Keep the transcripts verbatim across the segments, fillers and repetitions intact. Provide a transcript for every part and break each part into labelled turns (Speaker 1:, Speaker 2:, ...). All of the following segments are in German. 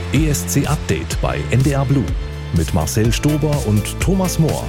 Speaker 1: E S C Update bei N D R Blue mit Marcel Stober und Thomas Mohr.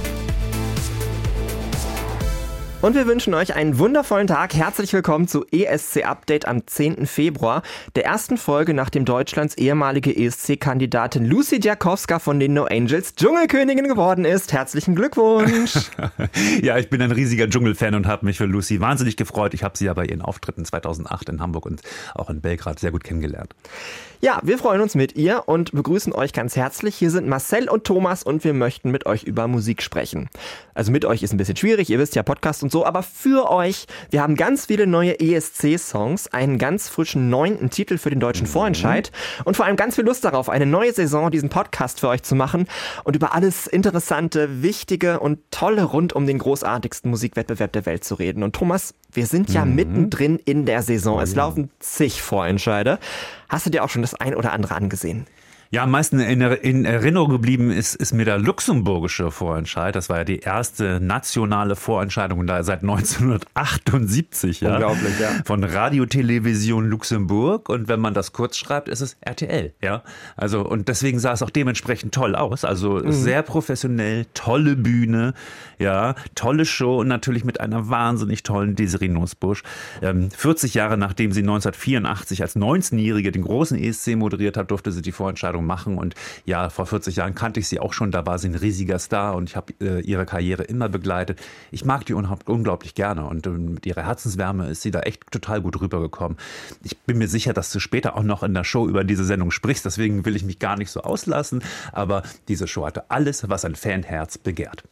Speaker 2: Und wir wünschen euch einen wundervollen Tag. Herzlich willkommen zu E S C Update am zehnten Februar, der ersten Folge, nachdem Deutschlands ehemalige E S C-Kandidatin Lucy Diakowska von den No Angels Dschungelkönigin geworden ist. Herzlichen Glückwunsch!
Speaker 3: Ja, ich bin ein riesiger Dschungelfan und habe mich für Lucy wahnsinnig gefreut. Ich habe sie ja bei ihren Auftritten zweitausendacht in Hamburg und auch in Belgrad sehr gut kennengelernt.
Speaker 2: Ja, wir freuen uns mit ihr und begrüßen euch ganz herzlich. Hier sind Marcel und Thomas und wir möchten mit euch über Musik sprechen. Also mit euch ist ein bisschen schwierig, ihr wisst ja, Podcast und so, aber für euch, wir haben ganz viele neue E S C-Songs, einen ganz frischen neunten Titel für den deutschen mhm. Vorentscheid und vor allem ganz viel Lust darauf, eine neue Saison, diesen Podcast für euch zu machen und über alles Interessante, Wichtige und Tolle rund um den großartigsten Musikwettbewerb der Welt zu reden. Und Thomas, wir sind ja mhm. mittendrin in der Saison. Es laufen zig Vorentscheide. Hast du dir auch schon das ein oder andere angesehen?
Speaker 3: Ja, am meisten in, in Erinnerung geblieben ist, ist mir der luxemburgische Vorentscheid. Das war ja die erste nationale Vorentscheidung da seit neunzehnhundertachtundsiebzig. Ja,
Speaker 2: unglaublich, ja.
Speaker 3: Von Radiotelevision Luxemburg. Und wenn man das kurz schreibt, ist es R T L. Ja, also und deswegen sah es auch dementsprechend toll aus. Also mhm. sehr professionell, tolle Bühne, ja, tolle Show und natürlich mit einer wahnsinnig tollen Desiree Nussbusch. Ähm, vierzig Jahre nachdem sie neunzehnhundertvierundachtzig als neunzehnjährige den großen E S C moderiert hat, durfte sie die Vorentscheidung machen und ja, vor vierzig Jahren kannte ich sie auch schon, da war sie ein riesiger Star und ich habe äh, ihre Karriere immer begleitet. Ich mag die un- unglaublich gerne und äh, mit ihrer Herzenswärme ist sie da echt total gut rübergekommen. Ich bin mir sicher, dass du später auch noch in der Show über diese Sendung sprichst, deswegen will ich mich gar nicht so auslassen, aber diese Show hatte alles, was ein Fanherz begehrt.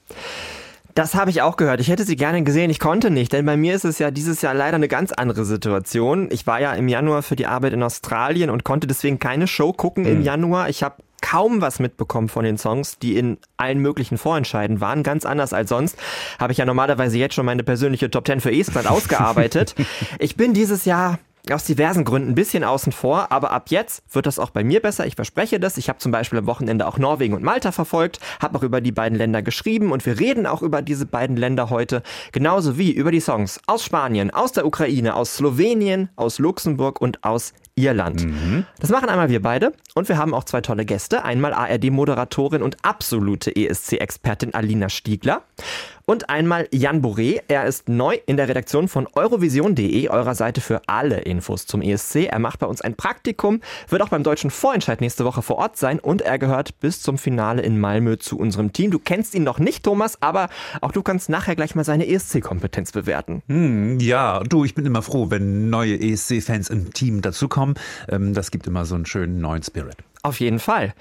Speaker 2: Das habe ich auch gehört. Ich hätte sie gerne gesehen, ich konnte nicht, denn bei mir ist es ja dieses Jahr leider eine ganz andere Situation. Ich war ja im Januar für die Arbeit in Australien und konnte deswegen keine Show gucken mhm. im Januar. Ich habe kaum was mitbekommen von den Songs, die in allen möglichen Vorentscheiden waren. Ganz anders als sonst. Habe ich ja normalerweise jetzt schon meine persönliche Top zehn für Estland ausgearbeitet. Ich bin dieses Jahr aus diversen Gründen ein bisschen außen vor, aber ab jetzt wird das auch bei mir besser, ich verspreche das. Ich habe zum Beispiel am Wochenende auch Norwegen und Malta verfolgt, habe auch über die beiden Länder geschrieben und wir reden auch über diese beiden Länder heute, genauso wie über die Songs aus Spanien, aus der Ukraine, aus Slowenien, aus Luxemburg und aus Irland. Mhm. Das machen einmal wir beide und wir haben auch zwei tolle Gäste. Einmal A R D-Moderatorin und absolute E S C-Expertin Alina Stiegler und einmal Jan Boré. Er ist neu in der Redaktion von Eurovision punkt de, eurer Seite für alle Infos zum E S C. Er macht bei uns ein Praktikum, wird auch beim deutschen Vorentscheid nächste Woche vor Ort sein und er gehört bis zum Finale in Malmö zu unserem Team. Du kennst ihn noch nicht, Thomas, aber auch du kannst nachher gleich mal seine E S C-Kompetenz bewerten.
Speaker 3: Hm, ja, du, ich bin immer froh, wenn neue E S C-Fans im Team dazukommen. Das gibt immer so einen schönen neuen Spirit.
Speaker 2: Auf jeden Fall.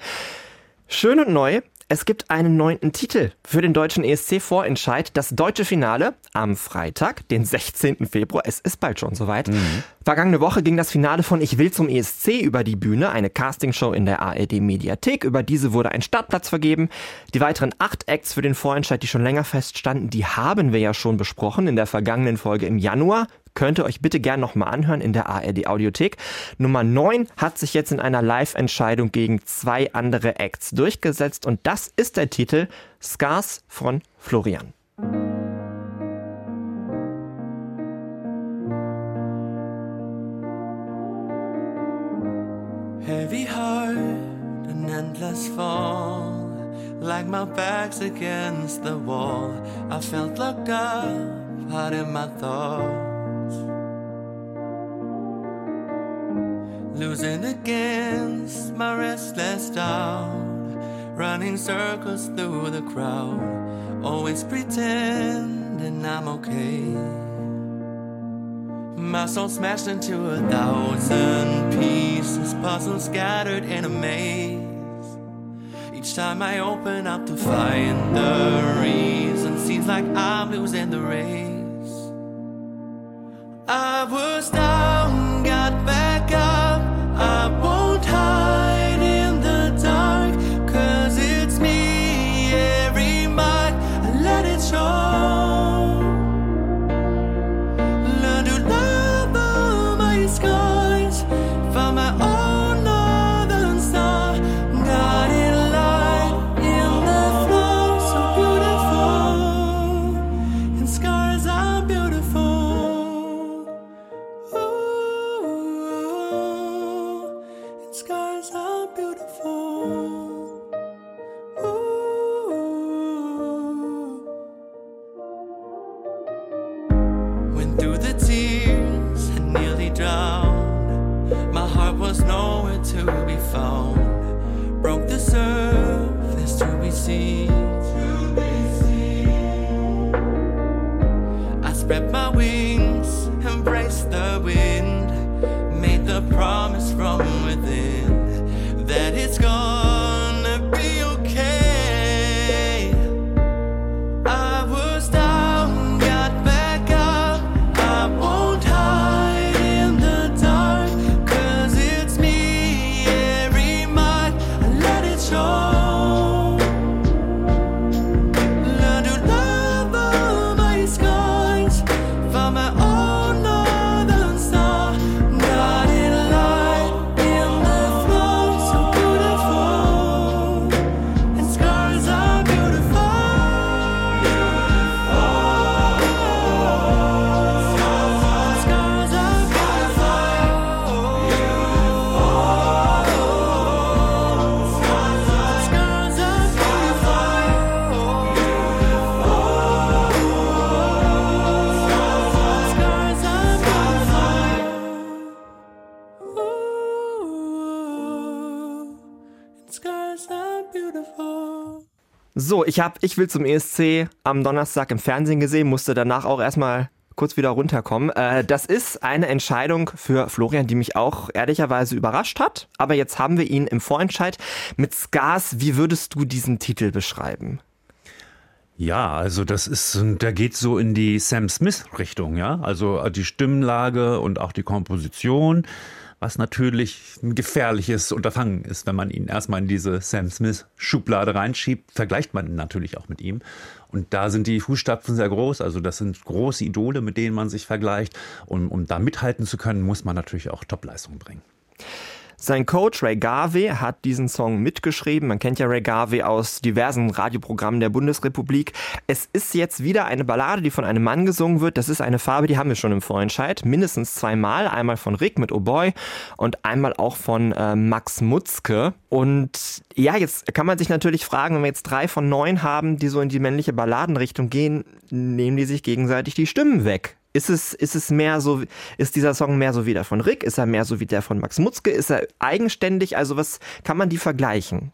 Speaker 2: Schön und neu. Es gibt einen neunten Titel für den deutschen E S C-Vorentscheid. Das deutsche Finale am Freitag, den sechzehnten Februar. Es ist bald schon soweit. Mhm. Vergangene Woche ging das Finale von Ich will zum E S C über die Bühne. Eine Castingshow in der A R D-Mediathek. Über diese wurde ein Startplatz vergeben. Die weiteren acht Acts für den Vorentscheid, die schon länger feststanden, die haben wir ja schon besprochen in der vergangenen Folge im Januar. Könnt ihr euch bitte gern nochmal anhören in der A R D-Audiothek. Nummer neun hat sich jetzt in einer Live-Entscheidung gegen zwei andere Acts durchgesetzt und das ist der Titel Scars von Florian.
Speaker 4: Heavy heart, an endless fall, like my back's against the wall. I felt locked up, hard in my thoughts. Losing against my restless doubt, running circles through the crowd, always pretending I'm okay. My soul smashed into a thousand pieces, puzzles scattered in a maze. Each time I open up to find the reason, seems like I'm losing the race. I was down, got back up, I won't hide in the dark, 'cause it's me, every mark, I let it show. Learn to love all my scars, found my own northern star, got it light in the flow, so beautiful, and scars are beautiful. Ooh. scars are beautiful. Ooh. Went through the tears and nearly drowned. My heart was nowhere to be found. Broke the surface to be seen. I spread my wings, embraced the wind, made the promise from within that it's gonna be okay. I was down, got back up. I won't hide in the dark, 'cause it's me every night. I let it show. Learn to love all my scars. Found my own northern star. Got it light in the flow, so beautiful. And scars are beautiful. Scars are beautiful. Scars are Scars are beautiful. Ooh, and scars are beautiful.
Speaker 2: So, ich hab Ich will zum E S C am Donnerstag im Fernsehen gesehen, musste danach auch erstmal kurz wieder runterkommen. Äh, das ist eine Entscheidung für Florian, die mich auch ehrlicherweise überrascht hat. Aber jetzt haben wir ihn im Vorentscheid mit Scars. Wie würdest du diesen Titel beschreiben?
Speaker 3: Ja, also das ist, da geht so in die Sam Smith-Richtung, ja. Also die Stimmlage und auch die Komposition, was natürlich ein gefährliches Unterfangen ist, wenn man ihn erstmal in diese Sam Smith-Schublade reinschiebt, vergleicht man ihn natürlich auch mit ihm. Und da sind die Fußstapfen sehr groß, also das sind große Idole, mit denen man sich vergleicht. Und um da mithalten zu können, muss man natürlich auch Topleistungen bringen.
Speaker 2: Sein Coach Ray Garvey hat diesen Song mitgeschrieben. Man kennt ja Ray Garvey aus diversen Radioprogrammen der Bundesrepublik. Es ist jetzt wieder eine Ballade, die von einem Mann gesungen wird. Das ist eine Farbe, die haben wir schon im Vorentscheid. Mindestens zweimal. Einmal von Rick mit Oh Boy und einmal auch von äh, Max Mutzke. Und ja, jetzt kann man sich natürlich fragen, wenn wir jetzt drei von neun haben, die so in die männliche Balladenrichtung gehen, nehmen die sich gegenseitig die Stimmen weg. Ist es, ist es mehr so, ist dieser Song mehr so wie der von Rick? Ist er mehr so wie der von Max Mutzke? Ist er eigenständig? Also was kann man die vergleichen?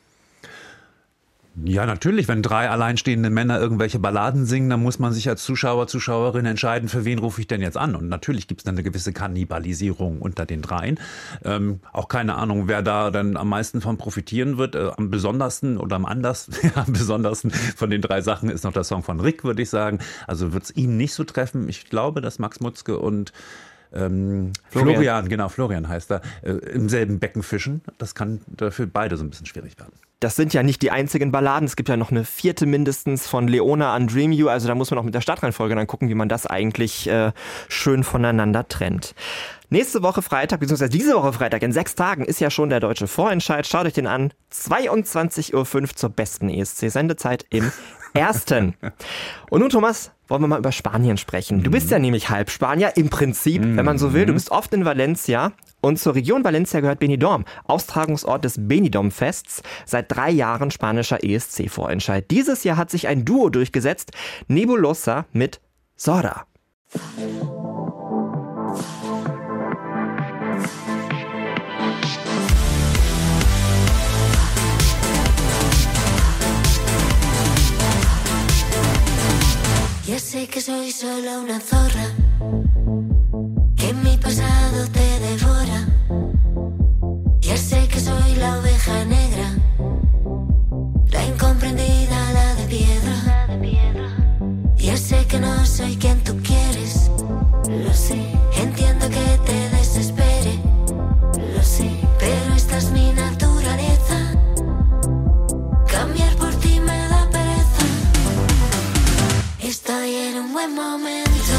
Speaker 3: Ja, natürlich, wenn drei alleinstehende Männer irgendwelche Balladen singen, dann muss man sich als Zuschauer, Zuschauerin entscheiden, für wen rufe ich denn jetzt an. Und natürlich gibt es dann eine gewisse Kannibalisierung unter den dreien. Ähm, auch keine Ahnung, wer da dann am meisten von profitieren wird. Äh, am besondersten oder am anders, ja, am besondersten von den drei Sachen ist noch der Song von Rick, würde ich sagen. Also wird es ihn nicht so treffen. Ich glaube, dass Max Mutzke und ähm, Florian. Florian, genau, Florian heißt er, äh, im selben Becken fischen. Das kann für beide so ein bisschen schwierig werden.
Speaker 2: Das sind ja nicht die einzigen Balladen. Es gibt ja noch eine vierte mindestens von Leona an Dream You. Also da muss man auch mit der Stadtreihenfolge dann gucken, wie man das eigentlich äh, schön voneinander trennt. Nächste Woche Freitag, beziehungsweise diese Woche Freitag, in sechs Tagen ist ja schon der deutsche Vorentscheid. Schaut euch den an. zweiundzwanzig Uhr fünf zur besten E S C-Sendezeit im Ersten. Und nun, Thomas, wollen wir mal über Spanien sprechen. Du bist ja nämlich halb Spanier, im Prinzip, mm. wenn man so will. Du bist oft in Valencia. Und zur Region Valencia gehört Benidorm, Austragungsort des Benidorm-Fests, seit drei Jahren spanischer E S C-Vorentscheid. Dieses Jahr hat sich ein Duo durchgesetzt, Nebulosa mit Zora.
Speaker 5: Ya sé que soy solo una zorra, que mi pasado te devora. Ya sé que soy la oveja negra, la incomprendida, la de piedra. Ya sé que no soy quien tú quieres, lo sé. Entiendo que te desespere, lo sé. Pero esta es mi naturaleza, cambiar por ti me da pereza. Estoy en un buen momento,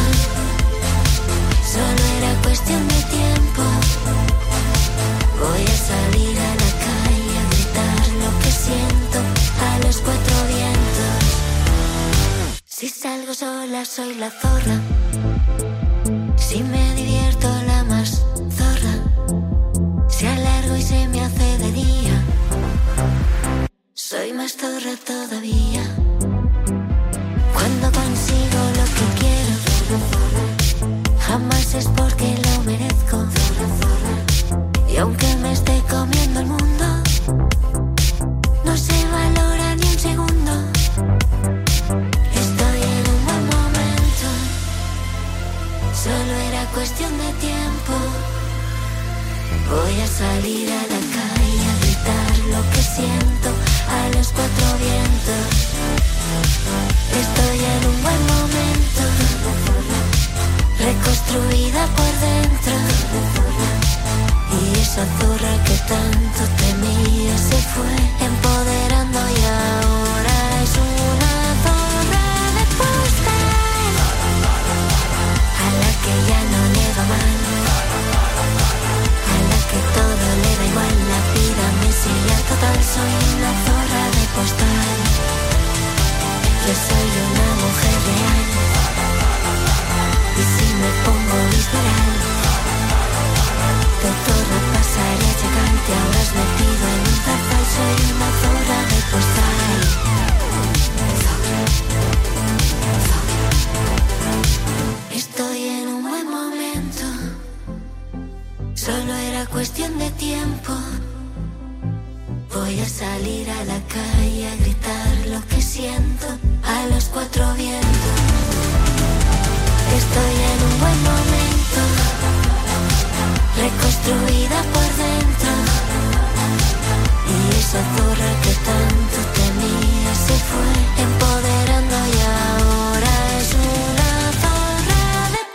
Speaker 5: solo era cuestión de tiempo. Voy a salir a la calle a gritar lo que siento a los cuatro vientos. Si salgo sola soy la zorra, si me divierto la más zorra. Si alargo y se me hace de día. Soy más zorra todavía. Cuando consigo lo que quiero, jamás es porque lo merezco. Y aunque me esté comiendo el mundo, no se valora ni un segundo. Estoy en un buen momento, solo era cuestión de tiempo. Voy a salir a la calle a gritar lo que siento a los cuatro vientos. Estoy en un buen momento, reconstruida por dentro. Y esa zorra que tanto temía se fue empoderando y ahora es una zorra de postal, a la que ya no le va mal, a la que todo le da igual, la vida me sigue total. Soy una zorra de postal, yo soy una mujer real. Y si me pongo visceral, de zorra pasaré a chacante, ahora has metido en un zarzal. Soy una zorra de postal. Estoy en un buen momento, solo era cuestión de tiempo. Voy a salir a la calle a gritar lo que siento a los cuatro vientos. Estoy en un buen momento, reconstruida por dentro. Y esa zorra que tanto temía se fue empoderando y ahora es una zorra de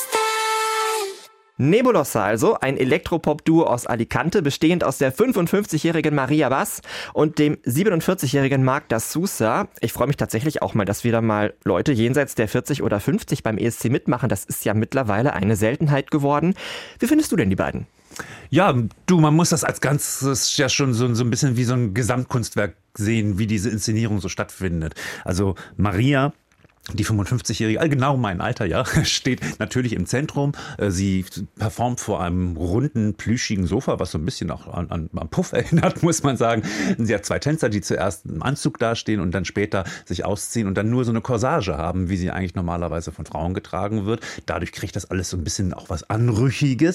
Speaker 5: postal.
Speaker 2: Nebulosa also, ein Elektropop-Duo aus Alicante, bestehend aus der fünfundfünfzigjährigen Maria Bass und dem siebenundvierzigjährigen Marc da Sousa. Ich freue mich tatsächlich auch mal, dass wieder mal Leute jenseits der vierzig oder fünfzig beim E S C mitmachen. Das ist ja mittlerweile eine Seltenheit geworden. Wie findest du denn die beiden?
Speaker 3: Ja, du, man muss das als Ganzes ja schon so, so ein bisschen wie so ein Gesamtkunstwerk sehen, wie diese Inszenierung so stattfindet. Also Maria, die fünfundfünfzigjährige, genau mein Alter, ja, steht natürlich im Zentrum. Sie performt vor einem runden, plüschigen Sofa, was so ein bisschen auch an, an, an Puff erinnert, muss man sagen. Sie hat zwei Tänzer, die zuerst im Anzug dastehen und dann später sich ausziehen und dann nur so eine Corsage haben, wie sie eigentlich normalerweise von Frauen getragen wird. Dadurch kriegt das alles so ein bisschen auch was Anrüchiges.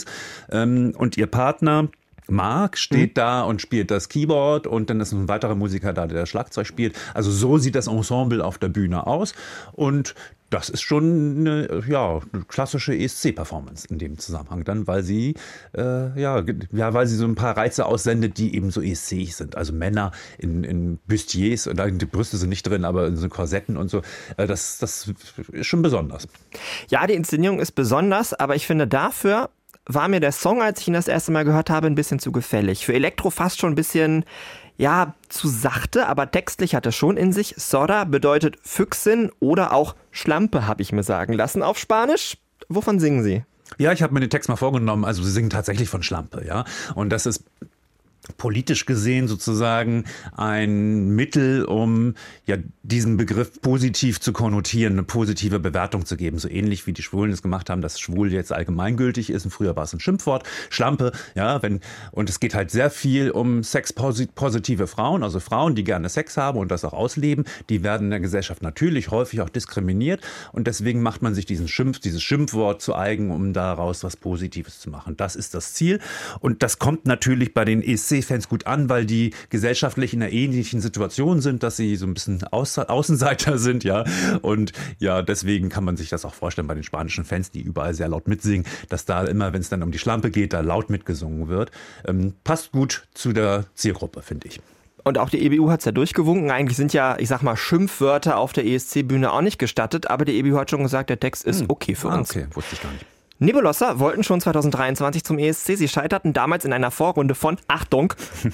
Speaker 3: Und ihr Partner Marc steht mhm. da und spielt das Keyboard und dann ist ein weiterer Musiker da, der das Schlagzeug spielt. Also so sieht das Ensemble auf der Bühne aus und das ist schon eine, ja, eine klassische E S C-Performance in dem Zusammenhang dann, weil sie, äh, ja, ja, weil sie so ein paar Reize aussendet, die eben so E S C-ig sind. Also Männer in, in Bustiers, und die Brüste sind nicht drin, aber in so Korsetten und so. Äh, das, das ist schon besonders.
Speaker 2: Ja, die Inszenierung ist besonders, aber ich finde dafür war mir der Song, als ich ihn das erste Mal gehört habe, ein bisschen zu gefällig. Für Elektro fast schon ein bisschen, ja, zu sachte, aber textlich hat er schon in sich. Zorra bedeutet Füchsin oder auch Schlampe, habe ich mir sagen lassen auf Spanisch. Wovon singen Sie?
Speaker 3: Ja, ich habe mir den Text mal vorgenommen. Also sie singen tatsächlich von Schlampe, ja. Und das ist politisch gesehen sozusagen ein Mittel, um ja diesen Begriff positiv zu konnotieren, eine positive Bewertung zu geben. So ähnlich wie die Schwulen es gemacht haben, dass schwul jetzt allgemeingültig ist. Und früher war es ein Schimpfwort. Schlampe, ja, wenn, und es geht halt sehr viel um sexpositive Frauen, also Frauen, die gerne Sex haben und das auch ausleben. Die werden in der Gesellschaft natürlich häufig auch diskriminiert. Und deswegen macht man sich diesen Schimpf, dieses Schimpfwort zu eigen, um daraus was Positives zu machen. Das ist das Ziel. Und das kommt natürlich bei den E S C-Fans gut an, weil die gesellschaftlich in einer ähnlichen Situation sind, dass sie so ein bisschen Au- Außenseiter sind, ja. Und ja, deswegen kann man sich das auch vorstellen bei den spanischen Fans, die überall sehr laut mitsingen, dass da immer, wenn es dann um die Schlampe geht, da laut mitgesungen wird. Ähm, passt gut zu der Zielgruppe, finde ich.
Speaker 2: Und auch die E B U hat es ja durchgewunken. Eigentlich sind ja, ich sag mal, Schimpfwörter auf der E S C-Bühne auch nicht gestattet, aber die E B U hat schon gesagt, der Text ist okay für
Speaker 3: ah,
Speaker 2: uns.
Speaker 3: Okay, wusste ich gar nicht.
Speaker 2: Nebulosa wollten schon zweitausenddreiundzwanzig zum E S C. Sie scheiterten damals in einer Vorrunde von, Achtung,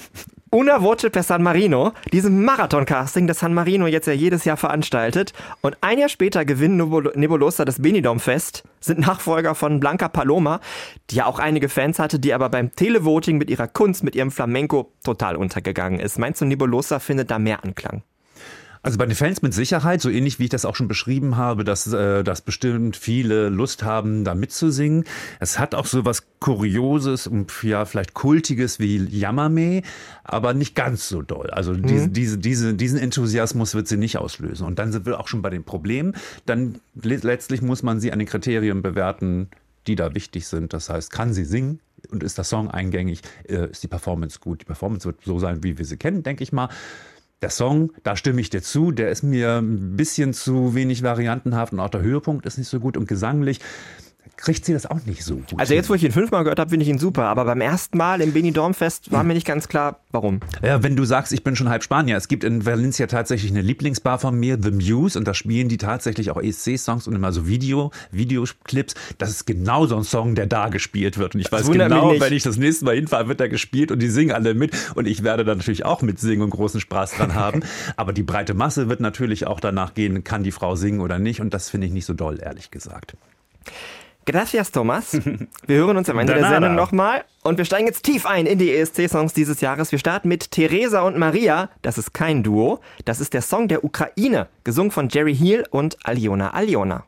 Speaker 2: Una Voce per San Marino, diesem Marathon-Casting, das San Marino jetzt ja jedes Jahr veranstaltet. Und ein Jahr später gewinnen Nebulosa das Benidorm-Fest, sind Nachfolger von Blanca Paloma, die ja auch einige Fans hatte, die aber beim Televoting mit ihrer Kunst, mit ihrem Flamenco total untergegangen ist. Meinst du, Nebulosa findet da mehr Anklang?
Speaker 3: Also bei den Fans mit Sicherheit, so ähnlich wie ich das auch schon beschrieben habe, dass, äh, dass bestimmt viele Lust haben, da mitzusingen. Es hat auch so was Kurioses und ja, vielleicht Kultiges wie Yamame, aber nicht ganz so doll. Also mhm. diese, diese, diese, diesen Enthusiasmus wird sie nicht auslösen. Und dann sind wir auch schon bei den Problemen. Dann letztlich muss man sie an den Kriterien bewerten, die da wichtig sind. Das heißt, kann sie singen? Und ist der Song eingängig? Äh, ist die Performance gut? Die Performance wird so sein, wie wir sie kennen, denke ich mal. Der Song, da stimme ich dir zu, der ist mir ein bisschen zu wenig variantenhaft und auch der Höhepunkt ist nicht so gut und gesanglich kriegt sie das auch nicht so gut.
Speaker 2: Also jetzt, wo ich ihn fünfmal gehört habe, finde ich ihn super, aber beim ersten Mal im Benidorm Fest war mir nicht ganz klar, warum.
Speaker 3: Ja, wenn du sagst, ich bin schon halb Spanier, es gibt in Valencia tatsächlich eine Lieblingsbar von mir, The Muse, und da spielen die tatsächlich auch E S C-Songs und immer so Video, Videoclips. Das ist genau so ein Song, der da gespielt wird und ich weiß genau, wenn ich das nächste Mal hinfahre, wird da gespielt und die singen alle mit und ich werde da natürlich auch mitsingen und großen Spaß dran haben, aber die breite Masse wird natürlich auch danach gehen, kann die Frau singen oder nicht, und das finde ich nicht so doll, ehrlich gesagt.
Speaker 2: Gracias, Thomas. Wir hören uns am Ende der Sendung nochmal und wir steigen jetzt tief ein in die E S C-Songs dieses Jahres. Wir starten mit Teresa und Maria. Das ist kein Duo. Das ist der Song der Ukraine, gesungen von Jerry Heal und Aljona Aljona.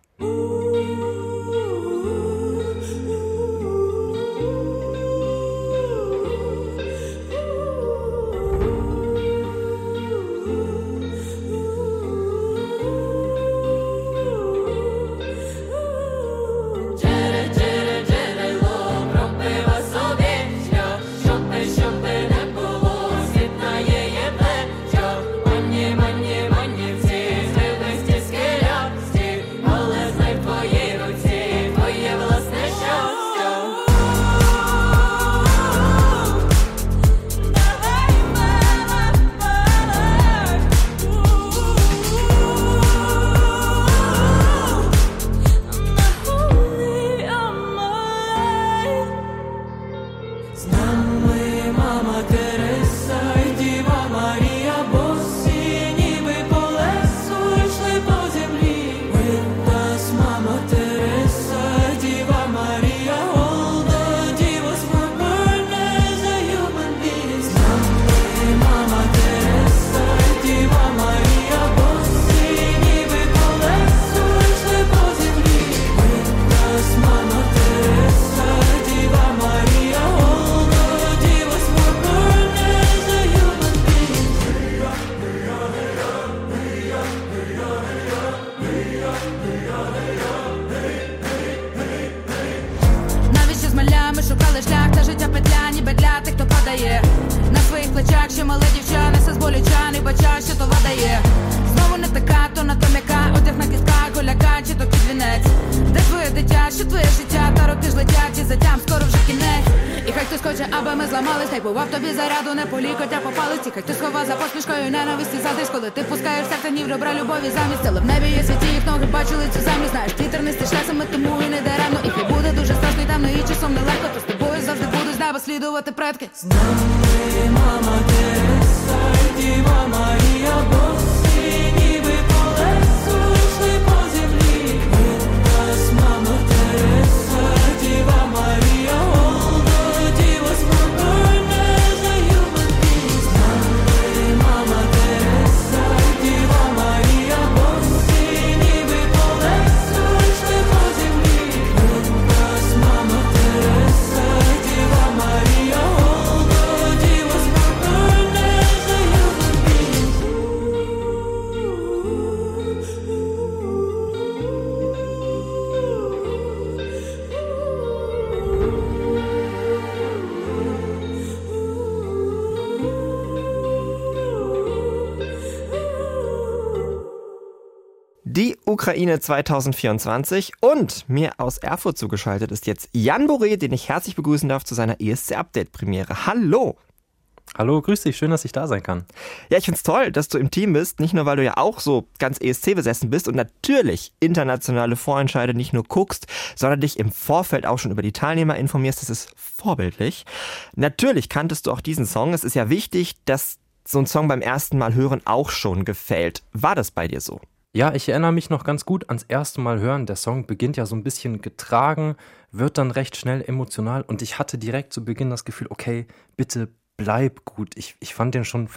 Speaker 2: Die Ukraine zwanzig vierundzwanzig und mir aus Erfurt zugeschaltet ist jetzt Jan Boré, den ich herzlich begrüßen darf zu seiner E S C-Update-Premiere. Hallo!
Speaker 6: Hallo, grüß dich, schön, dass ich da sein kann.
Speaker 2: Ja, ich find's toll, dass du im Team bist, nicht nur, weil du ja auch so ganz E S C-besessen bist und natürlich internationale Vorentscheide nicht nur guckst, sondern dich im Vorfeld auch schon über die Teilnehmer informierst. Das ist vorbildlich. Natürlich kanntest du auch diesen Song. Es ist ja wichtig, dass so ein Song beim ersten Mal hören auch schon gefällt. War das bei dir so?
Speaker 6: Ja, ich erinnere mich noch ganz gut ans erste Mal hören. Der Song beginnt ja so ein bisschen getragen, wird dann recht schnell emotional und ich hatte direkt zu Beginn das Gefühl, okay, bitte bleib gut. Ich, ich fand den schon von,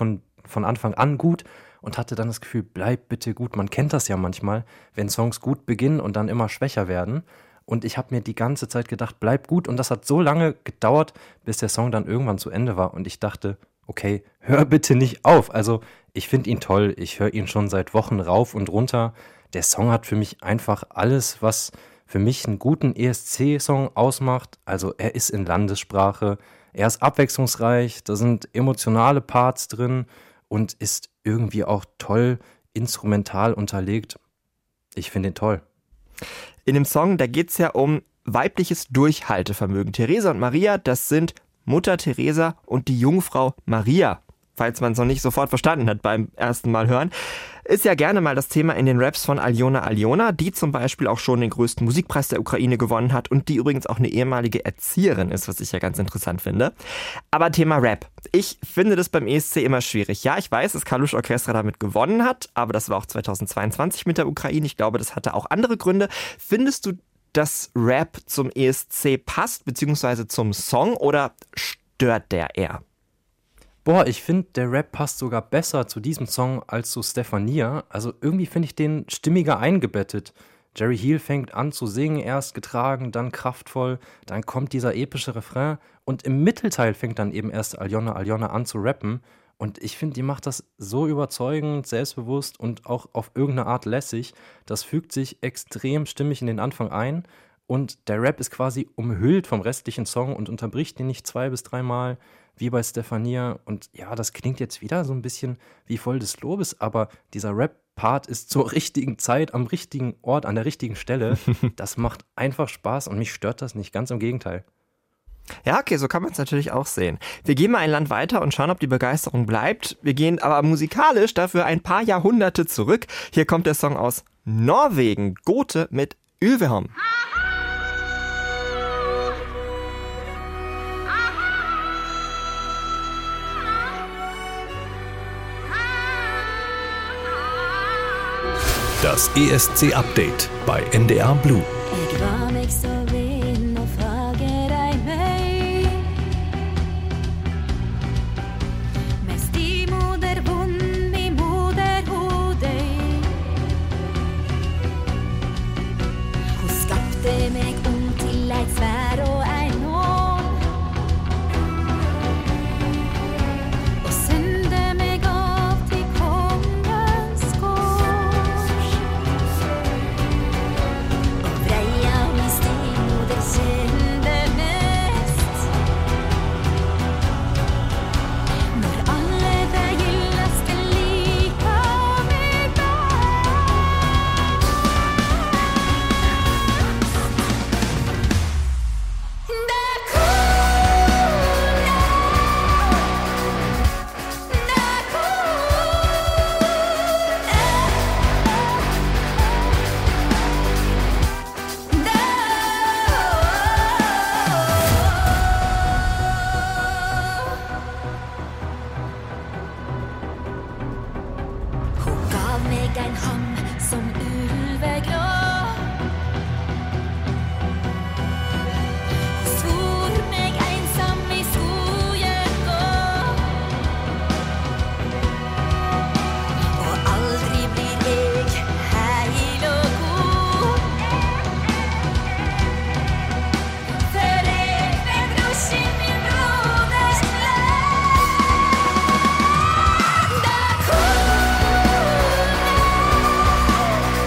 Speaker 6: von Anfang an gut und hatte dann das Gefühl, bleib bitte gut. Man kennt das ja manchmal, wenn Songs gut beginnen und dann immer schwächer werden. Und ich habe mir die ganze Zeit gedacht, bleib gut. Und das hat so lange gedauert, bis der Song dann irgendwann zu Ende war. Und ich dachte, okay, hör bitte nicht auf. Also ich finde ihn toll. Ich höre ihn schon seit Wochen rauf und runter. Der Song hat für mich einfach alles, was für mich einen guten E S C-Song ausmacht. Also er ist in Landessprache, er ist abwechslungsreich, da sind emotionale Parts drin und ist irgendwie auch toll instrumental unterlegt. Ich finde ihn toll.
Speaker 2: In dem Song, da geht es ja um weibliches Durchhaltevermögen. Theresa und Maria, das sind Mutter Teresa und die Jungfrau Maria. Falls man es noch nicht sofort verstanden hat beim ersten Mal hören, ist ja gerne mal das Thema in den Raps von Aljona Aljona, die zum Beispiel auch schon den größten Musikpreis der Ukraine gewonnen hat und die übrigens auch eine ehemalige Erzieherin ist, was ich ja ganz interessant finde. Aber Thema Rap. Ich finde das beim E S C immer schwierig. Ja, ich weiß, dass Kalush Orchestra damit gewonnen hat, aber das war auch zweitausendzweiundzwanzig mit der Ukraine. Ich glaube, das hatte auch andere Gründe. Findest du, dass Rap zum E S C passt, beziehungsweise zum Song, oder stört der eher?
Speaker 6: Boah, ich finde, der Rap passt sogar besser zu diesem Song als zu Stefania. Also irgendwie finde ich den stimmiger eingebettet. Jerry Heal fängt an zu singen, erst getragen, dann kraftvoll, dann kommt dieser epische Refrain und im Mittelteil fängt dann eben erst Aljona Aljona an zu rappen. Und ich finde, die macht das so überzeugend, selbstbewusst und auch auf irgendeine Art lässig. Das fügt sich extrem stimmig in den Anfang ein. Und der Rap ist quasi umhüllt vom restlichen Song und unterbricht ihn nicht zwei- bis dreimal, wie bei Stefania. Und ja, das klingt jetzt wieder so ein bisschen wie voll des Lobes, aber dieser Rap-Part ist zur richtigen Zeit, am richtigen Ort, an der richtigen Stelle. Das macht einfach Spaß und mich stört das nicht, ganz im Gegenteil.
Speaker 2: Ja, okay, so kann man es natürlich auch sehen. Wir gehen mal ein Land weiter und schauen, ob die Begeisterung bleibt. Wir gehen aber musikalisch dafür ein paar Jahrhunderte zurück. Hier kommt der Song aus Norwegen, Gothe mit Ylveholm.
Speaker 1: Das E S C-Update bei N D R Blue.
Speaker 5: Jeg var meg så vind og fager ei møy. Med stimoder vond i moderhodet. Hun skapte meg om til ei svær og ei nål. Og sendte meg av til kongens gård. Og vreia mi stimoder kjente mest. Når alle de gildeste liker meg best. Det kunne, det Hun gav meg en ham som ulveglad. Hun svor meg ensam i skogen gå. Og aldri blir jeg heil og god. For jeg ble brorsin min broders klær. Det kunne,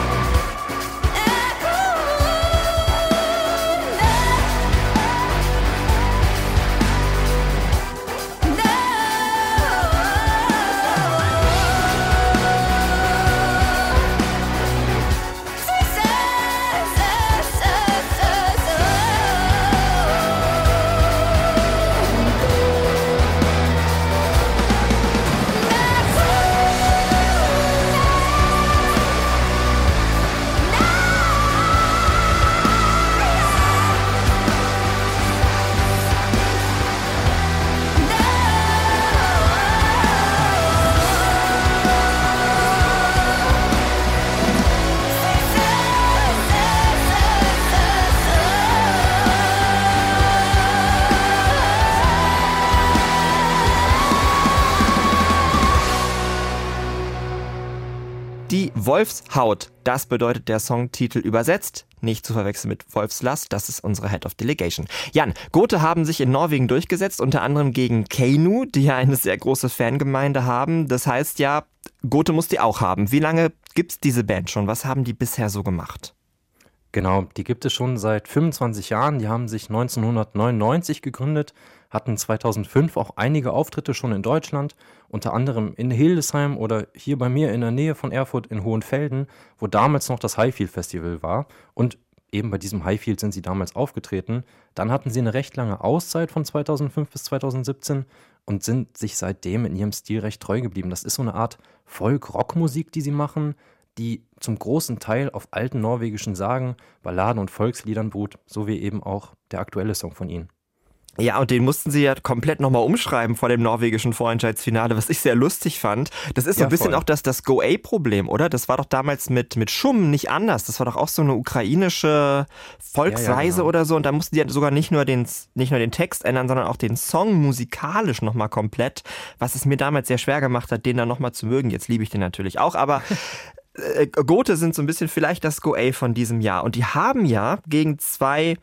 Speaker 2: Wolfshaut, das bedeutet der Songtitel übersetzt. Nicht zu verwechseln mit Wolfslast, das ist unsere Head of Delegation. Jan, Gothe haben sich in Norwegen durchgesetzt, unter anderem gegen Keinu, die ja eine sehr große Fangemeinde haben. Das heißt ja, Gothe muss die auch haben. Wie lange gibt's diese Band schon? Was haben die bisher so gemacht?
Speaker 6: Genau, die gibt es schon seit fünfundzwanzig Jahren. Die haben sich neunzehnhundertneunundneunzig gegründet, hatten zweitausendfünf auch einige Auftritte schon in Deutschland, unter anderem in Hildesheim oder hier bei mir in der Nähe von Erfurt in Hohenfelden, wo damals noch das Highfield Festival war. Und eben bei diesem Highfield sind sie damals aufgetreten. Dann hatten sie eine recht lange Auszeit von zweitausendfünf bis zweitausendsiebzehn und sind sich seitdem in ihrem Stil recht treu geblieben. Das ist so eine Art Folk-Rock-Musik, die sie machen, die zum großen Teil auf alten norwegischen Sagen, Balladen und Volksliedern beruht, so wie eben auch der aktuelle Song von ihnen.
Speaker 2: Ja, und den mussten sie ja komplett nochmal umschreiben vor dem norwegischen Vorentscheidsfinale, was ich sehr lustig fand. Das ist so ein
Speaker 6: Ja,
Speaker 2: bisschen
Speaker 6: voll.
Speaker 2: auch das, das Go-A-Problem, oder? Das war doch damals mit, mit Schum nicht anders. Das war doch auch so eine ukrainische Volksreise
Speaker 6: Ja, ja, genau.
Speaker 2: oder so. Und da mussten die ja sogar nicht nur, den, nicht nur den Text ändern, sondern auch den Song musikalisch nochmal komplett, was es mir damals sehr schwer gemacht hat, den dann nochmal zu mögen. Jetzt liebe ich den natürlich auch, aber äh, Gothe sind so ein bisschen vielleicht das Go-A von diesem Jahr. Und die haben ja gegen zwei,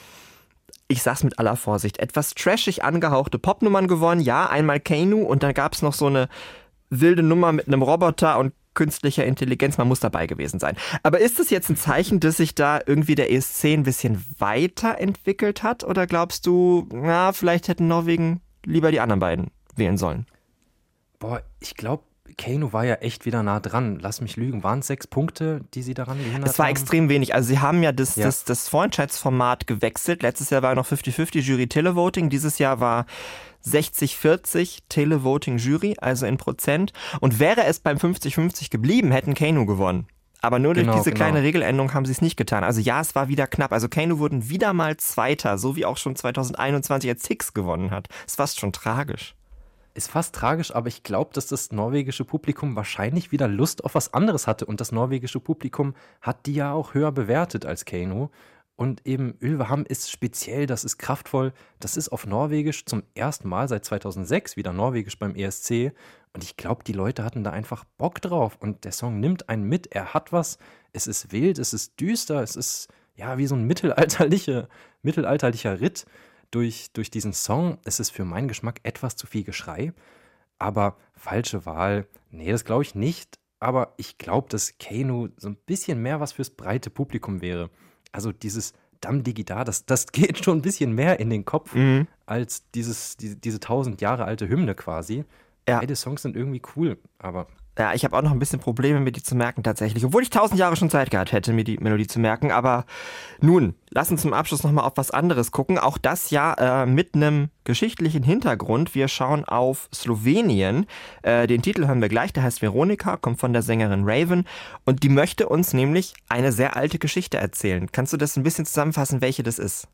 Speaker 2: ich sag's mit aller Vorsicht, etwas trashig angehauchte Popnummern gewonnen. Ja, einmal Keinu und dann gab's noch so eine wilde Nummer mit einem Roboter und künstlicher Intelligenz. Man muss dabei gewesen sein. Aber ist es jetzt ein Zeichen, dass sich da irgendwie der E S C ein bisschen weiterentwickelt hat? Oder glaubst du, na, vielleicht hätten Norwegen lieber die anderen beiden wählen sollen?
Speaker 6: Boah, ich glaube, Keinu war ja echt wieder nah dran. Lass mich lügen, waren es sechs Punkte, die sie daran gehindert haben?
Speaker 2: Es war extrem wenig. Also sie haben ja das,
Speaker 6: Ja.
Speaker 2: das, das Vorentscheidsformat gewechselt. Letztes Jahr war noch fünfzig fünfzig Jury-Televoting. Dieses Jahr war sechzig vierzig Televoting-Jury, also in Prozent. Und wäre es beim fünfzig fünfzig geblieben, hätten Keinu gewonnen. Aber nur durch
Speaker 6: Genau,
Speaker 2: diese
Speaker 6: genau.
Speaker 2: kleine Regeländerung haben sie es nicht getan. Also ja, es war wieder knapp. Also Keinu wurden wieder mal Zweiter, so wie auch schon zweitausendeinundzwanzig als Hicks gewonnen hat. Ist fast schon tragisch.
Speaker 6: Ist fast tragisch, aber ich glaube, dass das norwegische Publikum wahrscheinlich wieder Lust auf was anderes hatte. Und das norwegische Publikum hat die ja auch höher bewertet als Keinu. Und eben Ylveham ist speziell, das ist kraftvoll. Das ist auf Norwegisch zum ersten Mal seit zweitausendsechs wieder Norwegisch beim E S C. Und ich glaube, die Leute hatten da einfach Bock drauf. Und der Song nimmt einen mit, er hat was. Es ist wild, es ist düster, es ist ja wie so ein mittelalterlicher, mittelalterlicher Ritt. Durch, durch diesen Song ist es für meinen Geschmack etwas zu viel Geschrei, aber falsche Wahl, nee, das glaube ich nicht, aber ich glaube, dass Keinu so ein bisschen mehr was fürs breite Publikum wäre. Also dieses Dam Digida, das, das geht schon ein bisschen mehr in den Kopf
Speaker 2: Mhm.
Speaker 6: als dieses, diese, diese tausend Jahre alte Hymne quasi.
Speaker 2: Ja.
Speaker 6: Beide Songs sind irgendwie cool, aber
Speaker 2: Ja, ich habe auch noch ein bisschen Probleme, mir die zu merken tatsächlich. Obwohl ich tausend Jahre schon Zeit gehabt hätte, mir die Melodie zu merken. Aber nun, lass uns zum Abschluss nochmal auf was anderes gucken. Auch das ja äh, mit einem geschichtlichen Hintergrund. Wir schauen auf Slowenien. Äh, den Titel hören wir gleich. Der heißt Veronika, kommt von der Sängerin Raven. Und die möchte uns nämlich eine sehr alte Geschichte erzählen. Kannst du das ein bisschen zusammenfassen, welche das ist?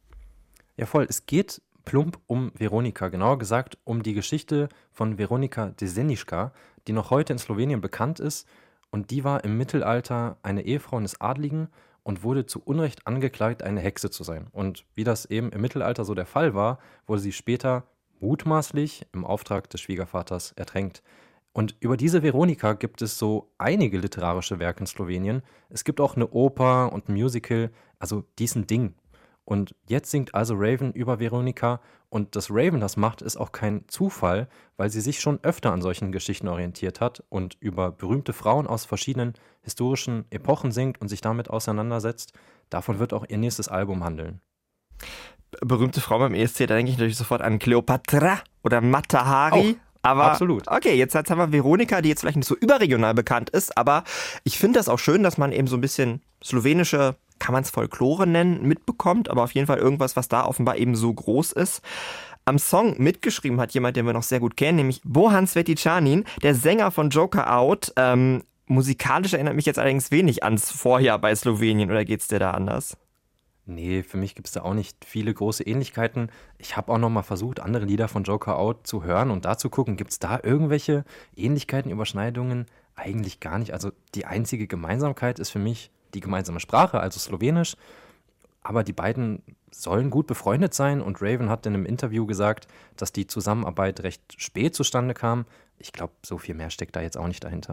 Speaker 6: ja voll, es geht plump um Veronika, genauer gesagt um die Geschichte von Veronika Deseniška, die noch heute in Slowenien bekannt ist, und die war im Mittelalter eine Ehefrau eines Adligen und wurde zu Unrecht angeklagt, eine Hexe zu sein. Und wie das eben im Mittelalter so der Fall war, wurde sie später mutmaßlich im Auftrag des Schwiegervaters ertränkt. Und über diese Veronika gibt es so einige literarische Werke in Slowenien. Es gibt auch eine Oper und ein Musical, also die ist ein Ding. Und jetzt singt also Raven über Veronika, und dass Raven das macht, ist auch kein Zufall, weil sie sich schon öfter an solchen Geschichten orientiert hat und über berühmte Frauen aus verschiedenen historischen Epochen singt und sich damit auseinandersetzt. Davon wird auch ihr nächstes Album handeln.
Speaker 2: Berühmte Frau beim E S C, da denke ich natürlich sofort an Kleopatra oder Mata Hari.
Speaker 6: Auch.
Speaker 2: Aber
Speaker 6: Absolut.
Speaker 2: Okay, jetzt, jetzt haben wir Veronika, die jetzt vielleicht nicht so überregional bekannt ist, aber ich finde das auch schön, dass man eben so ein bisschen slowenische, kann man es Folklore nennen, mitbekommt, aber auf jeden Fall irgendwas, was da offenbar eben so groß ist. Am Song mitgeschrieben hat jemand, den wir noch sehr gut kennen, nämlich Bojan Svetičanin, der Sänger von Joker Out. Ähm, musikalisch erinnert mich jetzt allerdings wenig ans Vorjahr bei Slowenien, oder geht's dir da anders?
Speaker 6: Nee, für mich gibt es da auch nicht viele große Ähnlichkeiten. Ich habe auch noch mal versucht, andere Lieder von Joker Out zu hören und da zu gucken, gibt es da irgendwelche Ähnlichkeiten, Überschneidungen? Eigentlich gar nicht. Also die einzige Gemeinsamkeit ist für mich die gemeinsame Sprache, also Slowenisch. Aber die beiden sollen gut befreundet sein, und Raven hat in einem Interview gesagt, dass die Zusammenarbeit recht spät zustande kam. Ich glaube, so viel mehr steckt da jetzt auch nicht dahinter.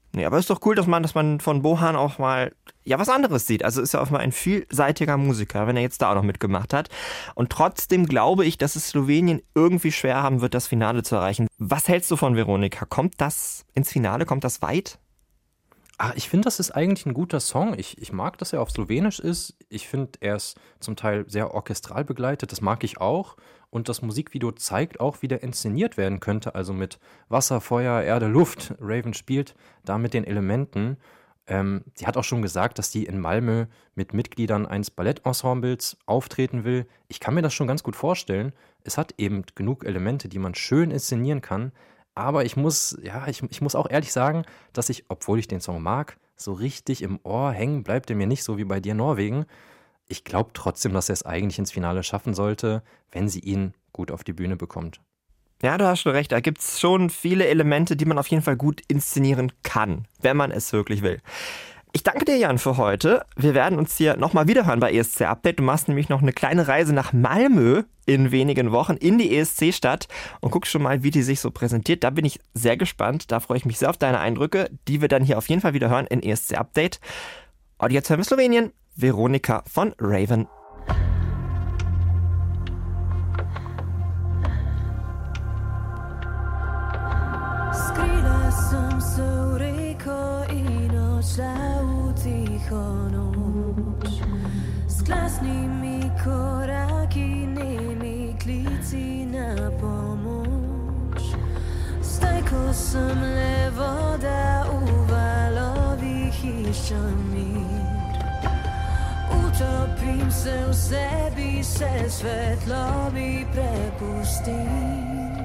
Speaker 2: Nee, aber ist doch cool, dass man, dass man von Bohan auch mal ja was anderes sieht. Also ist er offenbar ein vielseitiger Musiker, wenn er jetzt da auch noch mitgemacht hat. Und trotzdem glaube ich, dass es Slowenien irgendwie schwer haben wird, das Finale zu erreichen. Was hältst du von Veronika? Kommt das ins Finale? Kommt das weit?
Speaker 6: Ach, ich finde, das ist eigentlich ein guter Song. Ich, ich mag, dass er auf Slowenisch ist. Ich finde, er ist zum Teil sehr orchestral begleitet. Das mag ich auch. Und das Musikvideo zeigt auch, wie der inszeniert werden könnte. Also mit Wasser, Feuer, Erde, Luft. Raven spielt da mit den Elementen. Ähm, sie hat auch schon gesagt, dass die in Malmö mit Mitgliedern eines Ballettensembles auftreten will. Ich kann mir das schon ganz gut vorstellen. Es hat eben genug Elemente, die man schön inszenieren kann. Aber ich muss, ja, ich, ich muss auch ehrlich sagen, dass ich, obwohl ich den Song mag, so richtig im Ohr hängen bleibt er mir nicht, so wie bei dir Norwegen. Ich glaube trotzdem, dass er es eigentlich ins Finale schaffen sollte, wenn sie ihn gut auf die Bühne bekommt.
Speaker 2: Ja, du hast schon recht. Da gibt es schon viele Elemente, die man auf jeden Fall gut inszenieren kann, wenn man es wirklich will. Ich danke dir, Jan, für heute. Wir werden uns hier nochmal wiederhören bei E S C Update. Du machst nämlich noch eine kleine Reise nach Malmö in wenigen Wochen in die E S C-Stadt und guckst schon mal, wie die sich so präsentiert. Da bin ich sehr gespannt. Da freue ich mich sehr auf deine Eindrücke, die wir dann hier auf jeden Fall wieder hören in E S C Update. Und jetzt hören wir Slowenien. Veronika von Raven.
Speaker 7: S glasnimi koraki, nemi klici na pomoč. Zdaj, ko sem le voda v valovih, iščem mir. Utopim se v sebi, se svetlobi prepustim.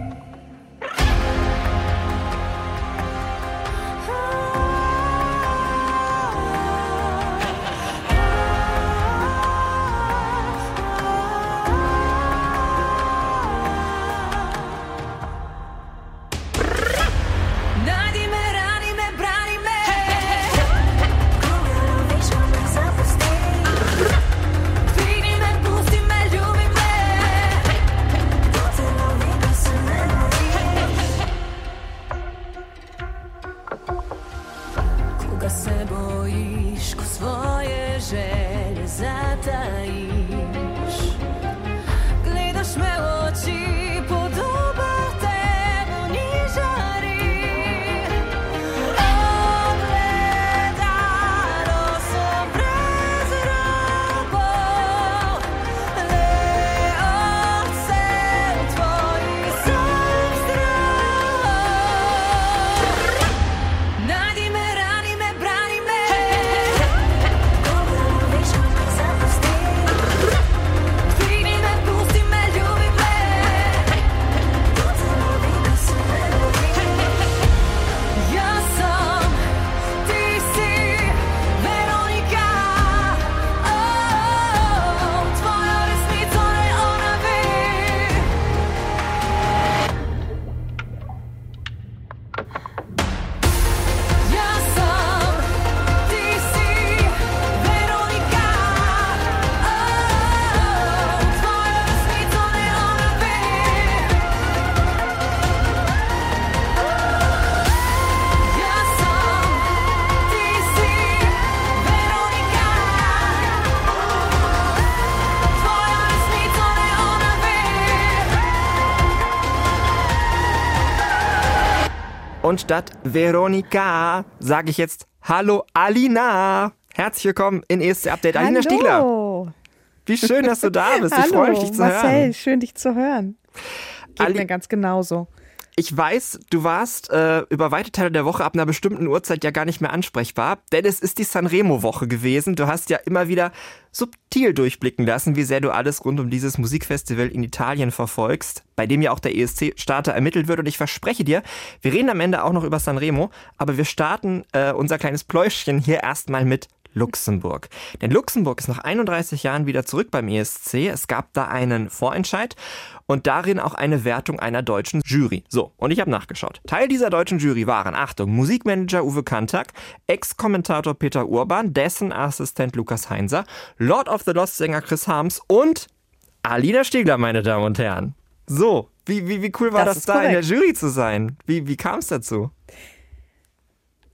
Speaker 2: Und statt Veronika sage ich jetzt Hallo Alina. Herzlich willkommen in E S C Update. Alina Stiegler.
Speaker 8: Hallo.
Speaker 2: Wie schön, dass du da bist. Ich
Speaker 8: Hallo,
Speaker 2: freue mich, dich zu
Speaker 8: Marcel,
Speaker 2: hören.
Speaker 8: schön, dich zu hören. Geht
Speaker 2: Ali-
Speaker 8: mir ganz genauso.
Speaker 2: Ich weiß, du warst äh, über weite Teile der Woche ab einer bestimmten Uhrzeit ja gar nicht mehr ansprechbar, denn es ist die Sanremo-Woche gewesen. Du hast ja immer wieder subtil durchblicken lassen, wie sehr du alles rund um dieses Musikfestival in Italien verfolgst, bei dem ja auch der E S C-Starter ermittelt wird. Und ich verspreche dir, wir reden am Ende auch noch über Sanremo, aber wir starten äh, unser kleines Pläuschchen hier erstmal mit Luxemburg. Denn Luxemburg ist nach einunddreißig Jahren wieder zurück beim E S C. Es gab da einen Vorentscheid und darin auch eine Wertung einer deutschen Jury. So, und ich habe nachgeschaut. Teil dieser deutschen Jury waren, Achtung, Musikmanager Uwe Kantak, Ex-Kommentator Peter Urban, dessen Assistent Lukas Heinzer, Lord of the Lost Sänger Chris Harms und Alina Stiegler, meine Damen und Herren. So, wie, wie, wie cool war
Speaker 8: Das
Speaker 2: das,
Speaker 8: ist
Speaker 2: da in der
Speaker 8: korrekt.
Speaker 2: Jury zu sein? Wie, wie kam es dazu?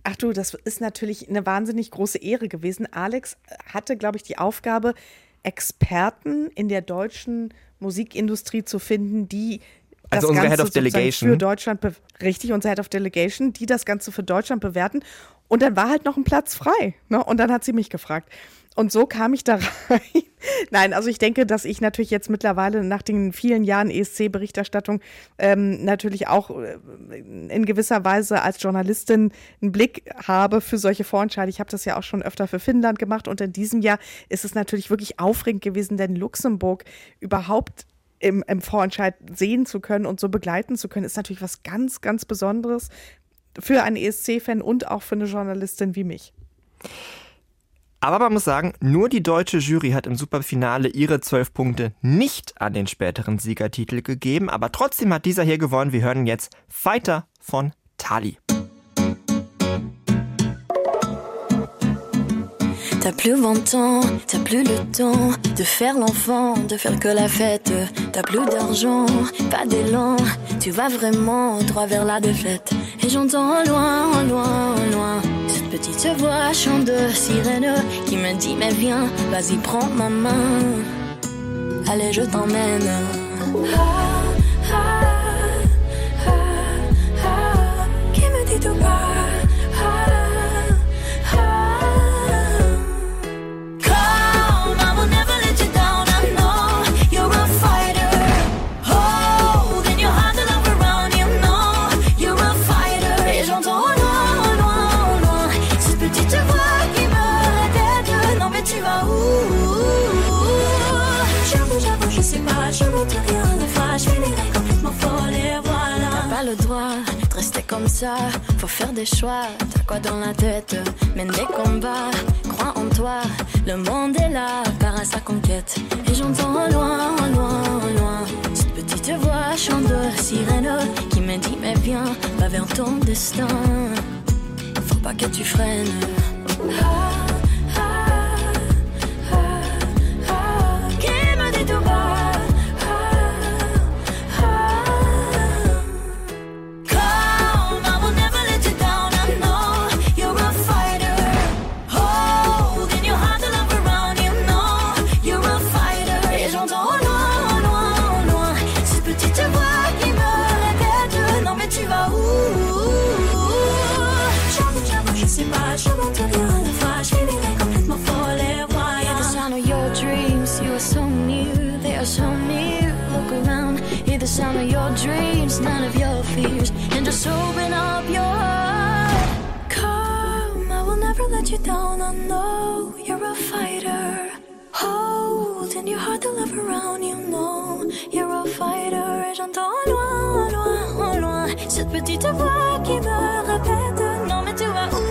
Speaker 8: Ach du, das ist natürlich eine wahnsinnig große Ehre gewesen. Alex hatte, glaube ich, die Aufgabe, Experten in der deutschen Musikindustrie zu finden, die
Speaker 2: Also
Speaker 8: das
Speaker 2: unsere
Speaker 8: Ganze
Speaker 2: Head of
Speaker 8: sozusagen
Speaker 2: Delegation.
Speaker 8: für Deutschland, be- richtig, unser Head of Delegation, die das Ganze für Deutschland bewerten. Und dann war halt noch ein Platz frei. Ne? Und dann hat sie mich gefragt. Und so kam ich da rein. Nein, also ich denke, dass ich natürlich jetzt mittlerweile nach den vielen Jahren E S C-Berichterstattung ähm, natürlich auch äh, in gewisser Weise als Journalistin einen Blick habe für solche Vorentscheide. Ich habe das ja auch schon öfter für Finnland gemacht und in diesem Jahr ist es natürlich wirklich aufregend gewesen, denn Luxemburg überhaupt im, im Vorentscheid sehen zu können und so begleiten zu können, ist natürlich was ganz, ganz Besonderes für einen E S C-Fan und auch für eine Journalistin wie mich.
Speaker 2: Aber man muss sagen, nur die deutsche Jury hat im Superfinale ihre zwölf Punkte nicht an den späteren Siegertitel gegeben. Aber trotzdem hat dieser hier gewonnen. Wir hören jetzt Fighter von Tali.
Speaker 7: T'as plus vingt ans, t'as plus le temps de faire l'enfant, de faire que la fête. T'as plus d'argent, pas d'élan, tu vas vraiment droit vers la défaite. Et j'entends au loin, au loin, au loin cette petite voix chant de sirène qui me dit mais viens, vas-y prends ma main, allez je t'emmène. Ah, ah, ah, ah, qui me dit tout bas. Le droit de rester comme ça, faut faire des choix. T'as quoi dans la tête? Mène des combats, crois en toi. Le monde est là, part à sa conquête. Et j'entends au loin, au loin, au loin cette petite voix chant de sirène qui me dit mais viens, va vers ton destin. Faut pas que tu freines. Ah. The sound of your dreams, none of your fears, and just open up your heart. Come, I will never let you down. I know you're a fighter. Hold in your heart the love around. You know you're a fighter. Et j'entends au loin, au loin, au loin cette petite voix qui me répète. Non mais tu vas où?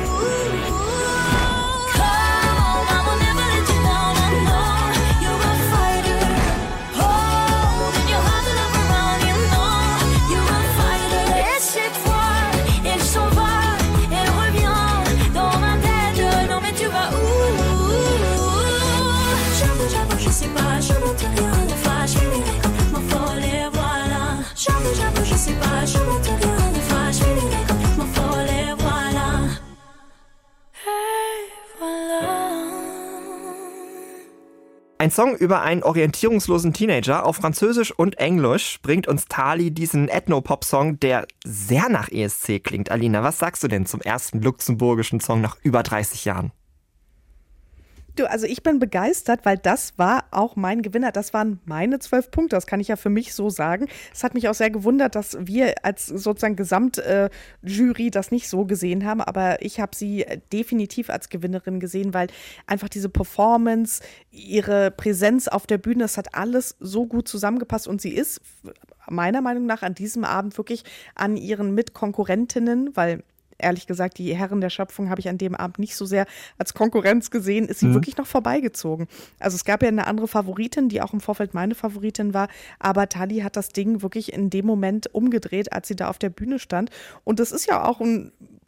Speaker 2: Ein Song über einen orientierungslosen Teenager auf Französisch und Englisch bringt uns Tali diesen Ethno-Pop-Song, der sehr nach E S C klingt. Alina, was sagst du denn zum ersten luxemburgischen Song nach über dreißig Jahren?
Speaker 8: Du, also ich bin begeistert, weil das war auch mein Gewinner. Das waren meine zwölf Punkte. Das kann ich ja für mich so sagen. Es hat mich auch sehr gewundert, dass wir als sozusagen Gesamtjury äh, das nicht so gesehen haben. Aber ich habe sie definitiv als Gewinnerin gesehen, weil einfach diese Performance, ihre Präsenz auf der Bühne, das hat alles so gut zusammengepasst. Und sie ist meiner Meinung nach an diesem Abend wirklich an ihren Mitkonkurrentinnen, weil ehrlich gesagt, die Herren der Schöpfung habe ich an dem Abend nicht so sehr als Konkurrenz gesehen, ist sie mhm. wirklich noch vorbeigezogen. Also es gab ja eine andere Favoritin, die auch im Vorfeld meine Favoritin war, aber Tali hat das Ding wirklich in dem Moment umgedreht, als sie da auf der Bühne stand. Und das ist ja auch ein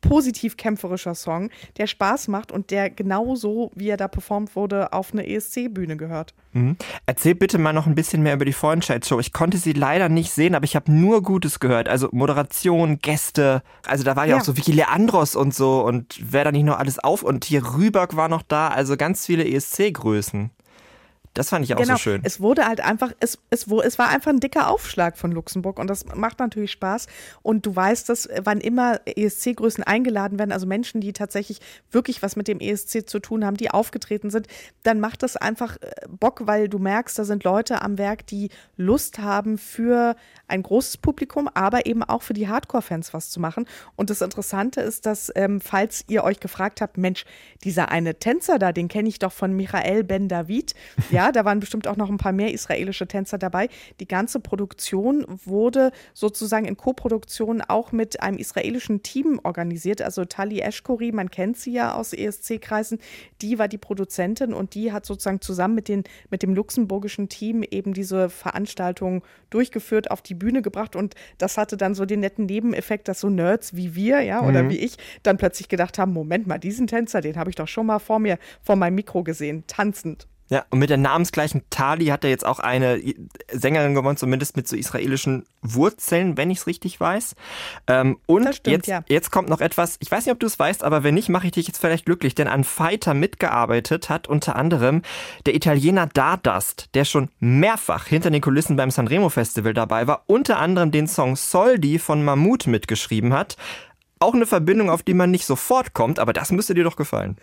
Speaker 8: positiv kämpferischer Song, der Spaß macht und der genauso, wie er da performt wurde, auf eine E S C-Bühne gehört.
Speaker 2: Mhm. Erzähl bitte mal noch ein bisschen mehr über die Vorentscheid-Show. Ich konnte sie leider nicht sehen, aber ich habe nur Gutes gehört. Also Moderation, Gäste, also da war ja, ja auch so Vicky Leandros und so und wer da nicht noch alles auf und hier Rüberg war noch da, also ganz viele E S C-Größen. Das fand ich auch
Speaker 8: genau.
Speaker 2: so schön.
Speaker 8: Es wurde halt einfach, es, es, es war einfach ein dicker Aufschlag von Luxemburg und das macht natürlich Spaß. Und du weißt, dass wann immer E S C-Größen eingeladen werden, also Menschen, die tatsächlich wirklich was mit dem E S C zu tun haben, die aufgetreten sind, dann macht das einfach Bock, weil du merkst, da sind Leute am Werk, die Lust haben für ein großes Publikum, aber eben auch für die Hardcore-Fans was zu machen. Und das Interessante ist, dass, ähm, falls ihr euch gefragt habt, Mensch, dieser eine Tänzer da, den kenne ich doch von Michael Ben David, ja, da waren bestimmt auch noch ein paar mehr israelische Tänzer dabei. Die ganze Produktion wurde sozusagen in Co-Produktion auch mit einem israelischen Team organisiert. Also Tali Eschkori, man kennt sie ja aus E S C-Kreisen, die war die Produzentin und die hat sozusagen zusammen mit, den, mit dem luxemburgischen Team eben diese Veranstaltung durchgeführt, auf die Bühne gebracht und das hatte dann so den netten Nebeneffekt, dass so Nerds wie wir, ja, oder mhm. wie ich, dann plötzlich gedacht haben, Moment mal, diesen Tänzer, den habe ich doch schon mal vor mir, vor meinem Mikro gesehen, tanzend.
Speaker 2: Ja, und mit der namensgleichen Tali hat er jetzt auch eine Sängerin gewonnen, zumindest mit so israelischen Wurzeln, wenn ich es richtig weiß. Ähm, und
Speaker 8: das stimmt,
Speaker 2: jetzt,
Speaker 8: ja.
Speaker 2: jetzt kommt noch etwas, ich weiß nicht, ob du es weißt, aber wenn nicht, mache ich dich jetzt vielleicht glücklich, denn an Fighter mitgearbeitet hat unter anderem der Italiener Dardust, der schon mehrfach hinter den Kulissen beim Sanremo Festival dabei war, unter anderem den Song Soldi von Mammut mitgeschrieben hat. Auch eine Verbindung, auf die man nicht sofort kommt, aber das müsste dir doch gefallen.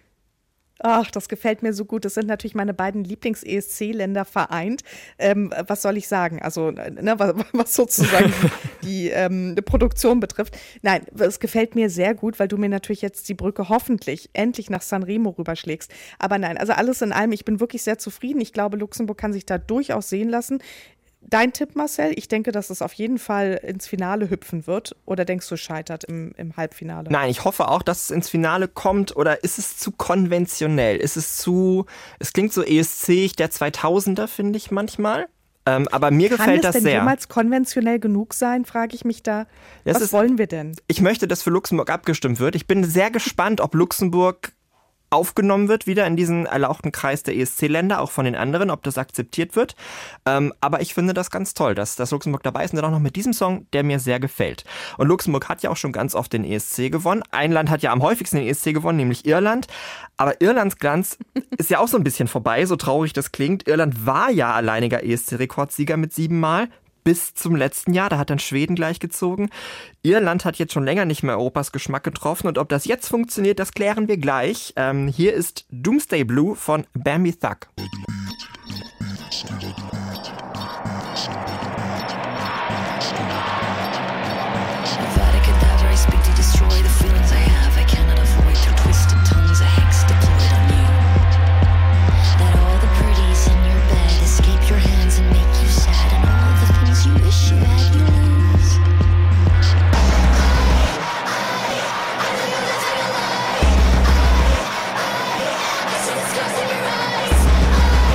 Speaker 8: Ach, das gefällt mir so gut. Das sind natürlich meine beiden Lieblings-E S C-Länder vereint. Ähm, was soll ich sagen? Also, ne, was, was sozusagen die ähm, Produktion betrifft. Nein, es gefällt mir sehr gut, weil du mir natürlich jetzt die Brücke hoffentlich endlich nach Sanremo rüberschlägst. Aber nein, also alles in allem, ich bin wirklich sehr zufrieden. Ich glaube, Luxemburg kann sich da durchaus sehen lassen. Dein Tipp, Marcel? Ich denke, dass es auf jeden Fall ins Finale hüpfen wird. Oder denkst du, es scheitert im, im Halbfinale?
Speaker 2: Nein, ich hoffe auch, dass es ins Finale kommt. Oder ist es zu konventionell? Ist es zu, es klingt so E S C der zweitausender, finde ich manchmal. Ähm, aber mir
Speaker 8: Kann
Speaker 2: gefällt das sehr.
Speaker 8: Kann es denn jemals konventionell genug sein, frage ich mich da.
Speaker 2: Das
Speaker 8: Was
Speaker 2: ist,
Speaker 8: wollen wir denn?
Speaker 2: Ich möchte, dass für Luxemburg abgestimmt wird. Ich bin sehr gespannt, ob Luxemburg aufgenommen wird, wieder in diesen erlauchten Kreis der E S C-Länder, auch von den anderen, ob das akzeptiert wird. Ähm, aber ich finde das ganz toll, dass, dass Luxemburg dabei ist und dann auch noch mit diesem Song, der mir sehr gefällt. Und Luxemburg hat ja auch schon ganz oft den E S C gewonnen. Ein Land hat ja am häufigsten den E S C gewonnen, nämlich Irland. Aber Irlands Glanz ist ja auch so ein bisschen vorbei, so traurig das klingt. Irland war ja alleiniger E S C-Rekordsieger mit sieben Mal. Bis zum letzten Jahr, da hat dann Schweden gleich gezogen. Irland hat jetzt schon länger nicht mehr Europas Geschmack getroffen und ob das jetzt funktioniert, das klären wir gleich. Ähm, hier ist Doomsday Blue von Bambi Thug.
Speaker 5: Closing your eyes.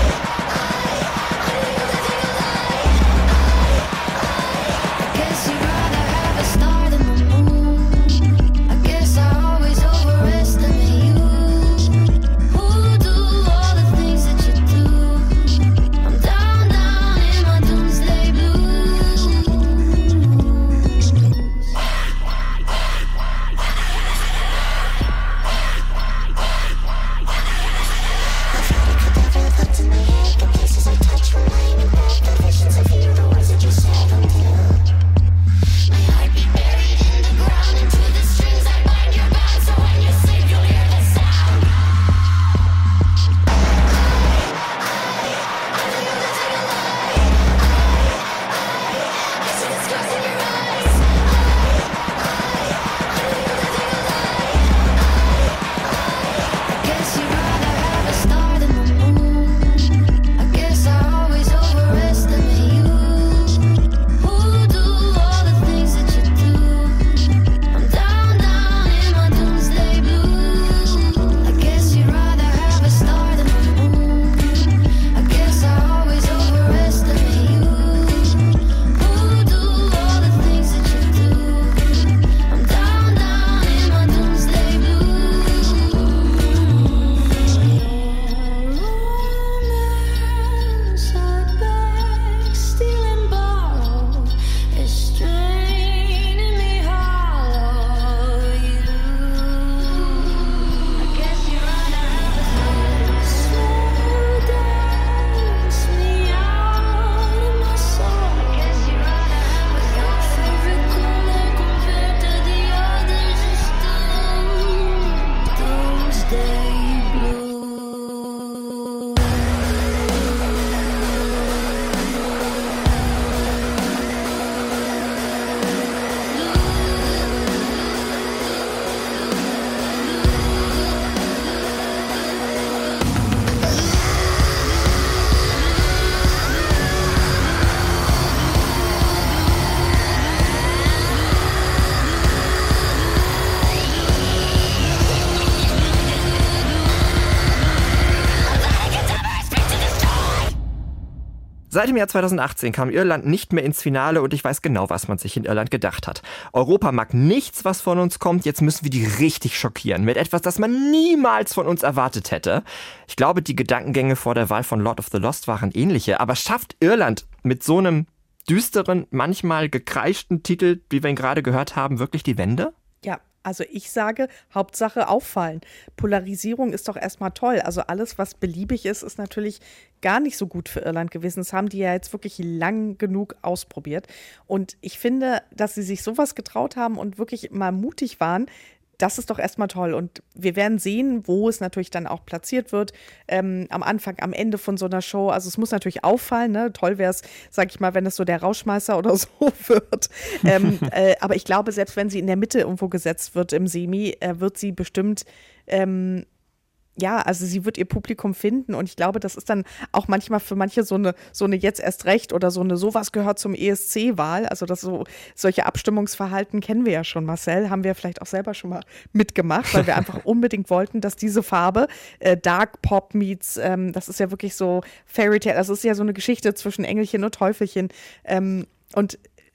Speaker 2: Seit dem Jahr zweitausendachtzehn kam Irland nicht mehr ins Finale und ich weiß genau, was man sich in Irland gedacht hat. Europa mag nichts, was von uns kommt, jetzt müssen wir die richtig schockieren mit etwas, das man niemals von uns erwartet hätte. Ich glaube, die Gedankengänge vor der Wahl von Lord of the Lost waren ähnliche, aber schafft Irland mit so einem düsteren, manchmal gekreischten Titel, wie wir ihn gerade gehört haben, wirklich die Wende?
Speaker 8: Ja. Also ich sage, Hauptsache auffallen. Polarisierung ist doch erstmal toll. Also alles, was beliebig ist, ist natürlich gar nicht so gut für Irland gewesen. Das haben die ja jetzt wirklich lang genug ausprobiert. Und ich finde, dass sie sich sowas getraut haben und wirklich mal mutig waren, das ist doch erstmal toll. Und wir werden sehen, wo es natürlich dann auch platziert wird. Ähm, am Anfang, am Ende von so einer Show. Also es muss natürlich auffallen. Ne? Toll wäre es, sag ich mal, wenn es so der Rauschmeißer oder so wird. ähm, äh, aber ich glaube, selbst wenn sie in der Mitte irgendwo gesetzt wird im Semi, äh, wird sie bestimmt ähm, ja, also sie wird ihr Publikum finden und ich glaube, das ist dann auch manchmal für manche so eine, so eine jetzt erst recht oder so eine sowas gehört zum E S C-Wahl, also das so, solche Abstimmungsverhalten kennen wir ja schon, Marcel, haben wir vielleicht auch selber schon mal mitgemacht, weil wir einfach unbedingt wollten, dass diese Farbe, äh, Dark Pop meets, ähm, das ist ja wirklich so Fairy Tale, das ist ja so eine Geschichte zwischen Engelchen und Teufelchen ähm, und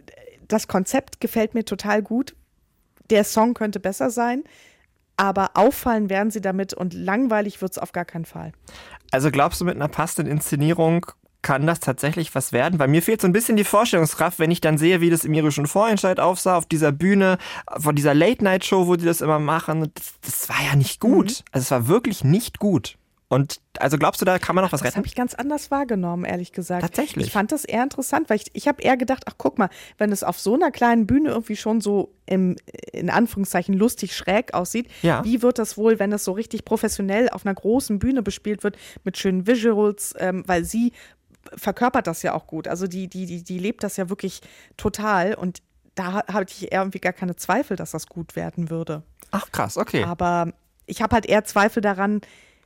Speaker 8: das Konzept gefällt mir total gut, der Song könnte besser sein, aber auffallen werden sie damit und langweilig wird es auf gar keinen Fall.
Speaker 2: Also glaubst du, mit einer passenden Inszenierung kann das tatsächlich was werden? Weil mir fehlt so ein bisschen die Vorstellungskraft, wenn ich dann sehe, wie das im irischen Vorentscheid aufsah, auf dieser Bühne, von dieser Late-Night-Show, wo die das immer machen. Das, das war ja nicht gut. Mhm. Also es war wirklich nicht gut. Und also glaubst du, da kann man noch was retten?
Speaker 8: Das habe ich ganz anders wahrgenommen, ehrlich gesagt.
Speaker 2: Tatsächlich?
Speaker 8: Ich fand das eher interessant, weil ich, ich habe eher gedacht, ach guck mal, wenn es auf so einer kleinen Bühne irgendwie schon so im, in Anführungszeichen lustig schräg aussieht,
Speaker 2: ja.
Speaker 8: Wie wird das wohl, wenn das so richtig professionell auf einer großen Bühne bespielt wird, mit schönen Visuals, ähm, weil sie verkörpert das ja auch gut. Also die, die, die, die lebt das ja wirklich total und da hatte ich eher irgendwie gar keine Zweifel, dass das gut werden würde.
Speaker 2: Ach krass, okay.
Speaker 8: Aber ich habe halt eher Zweifel daran,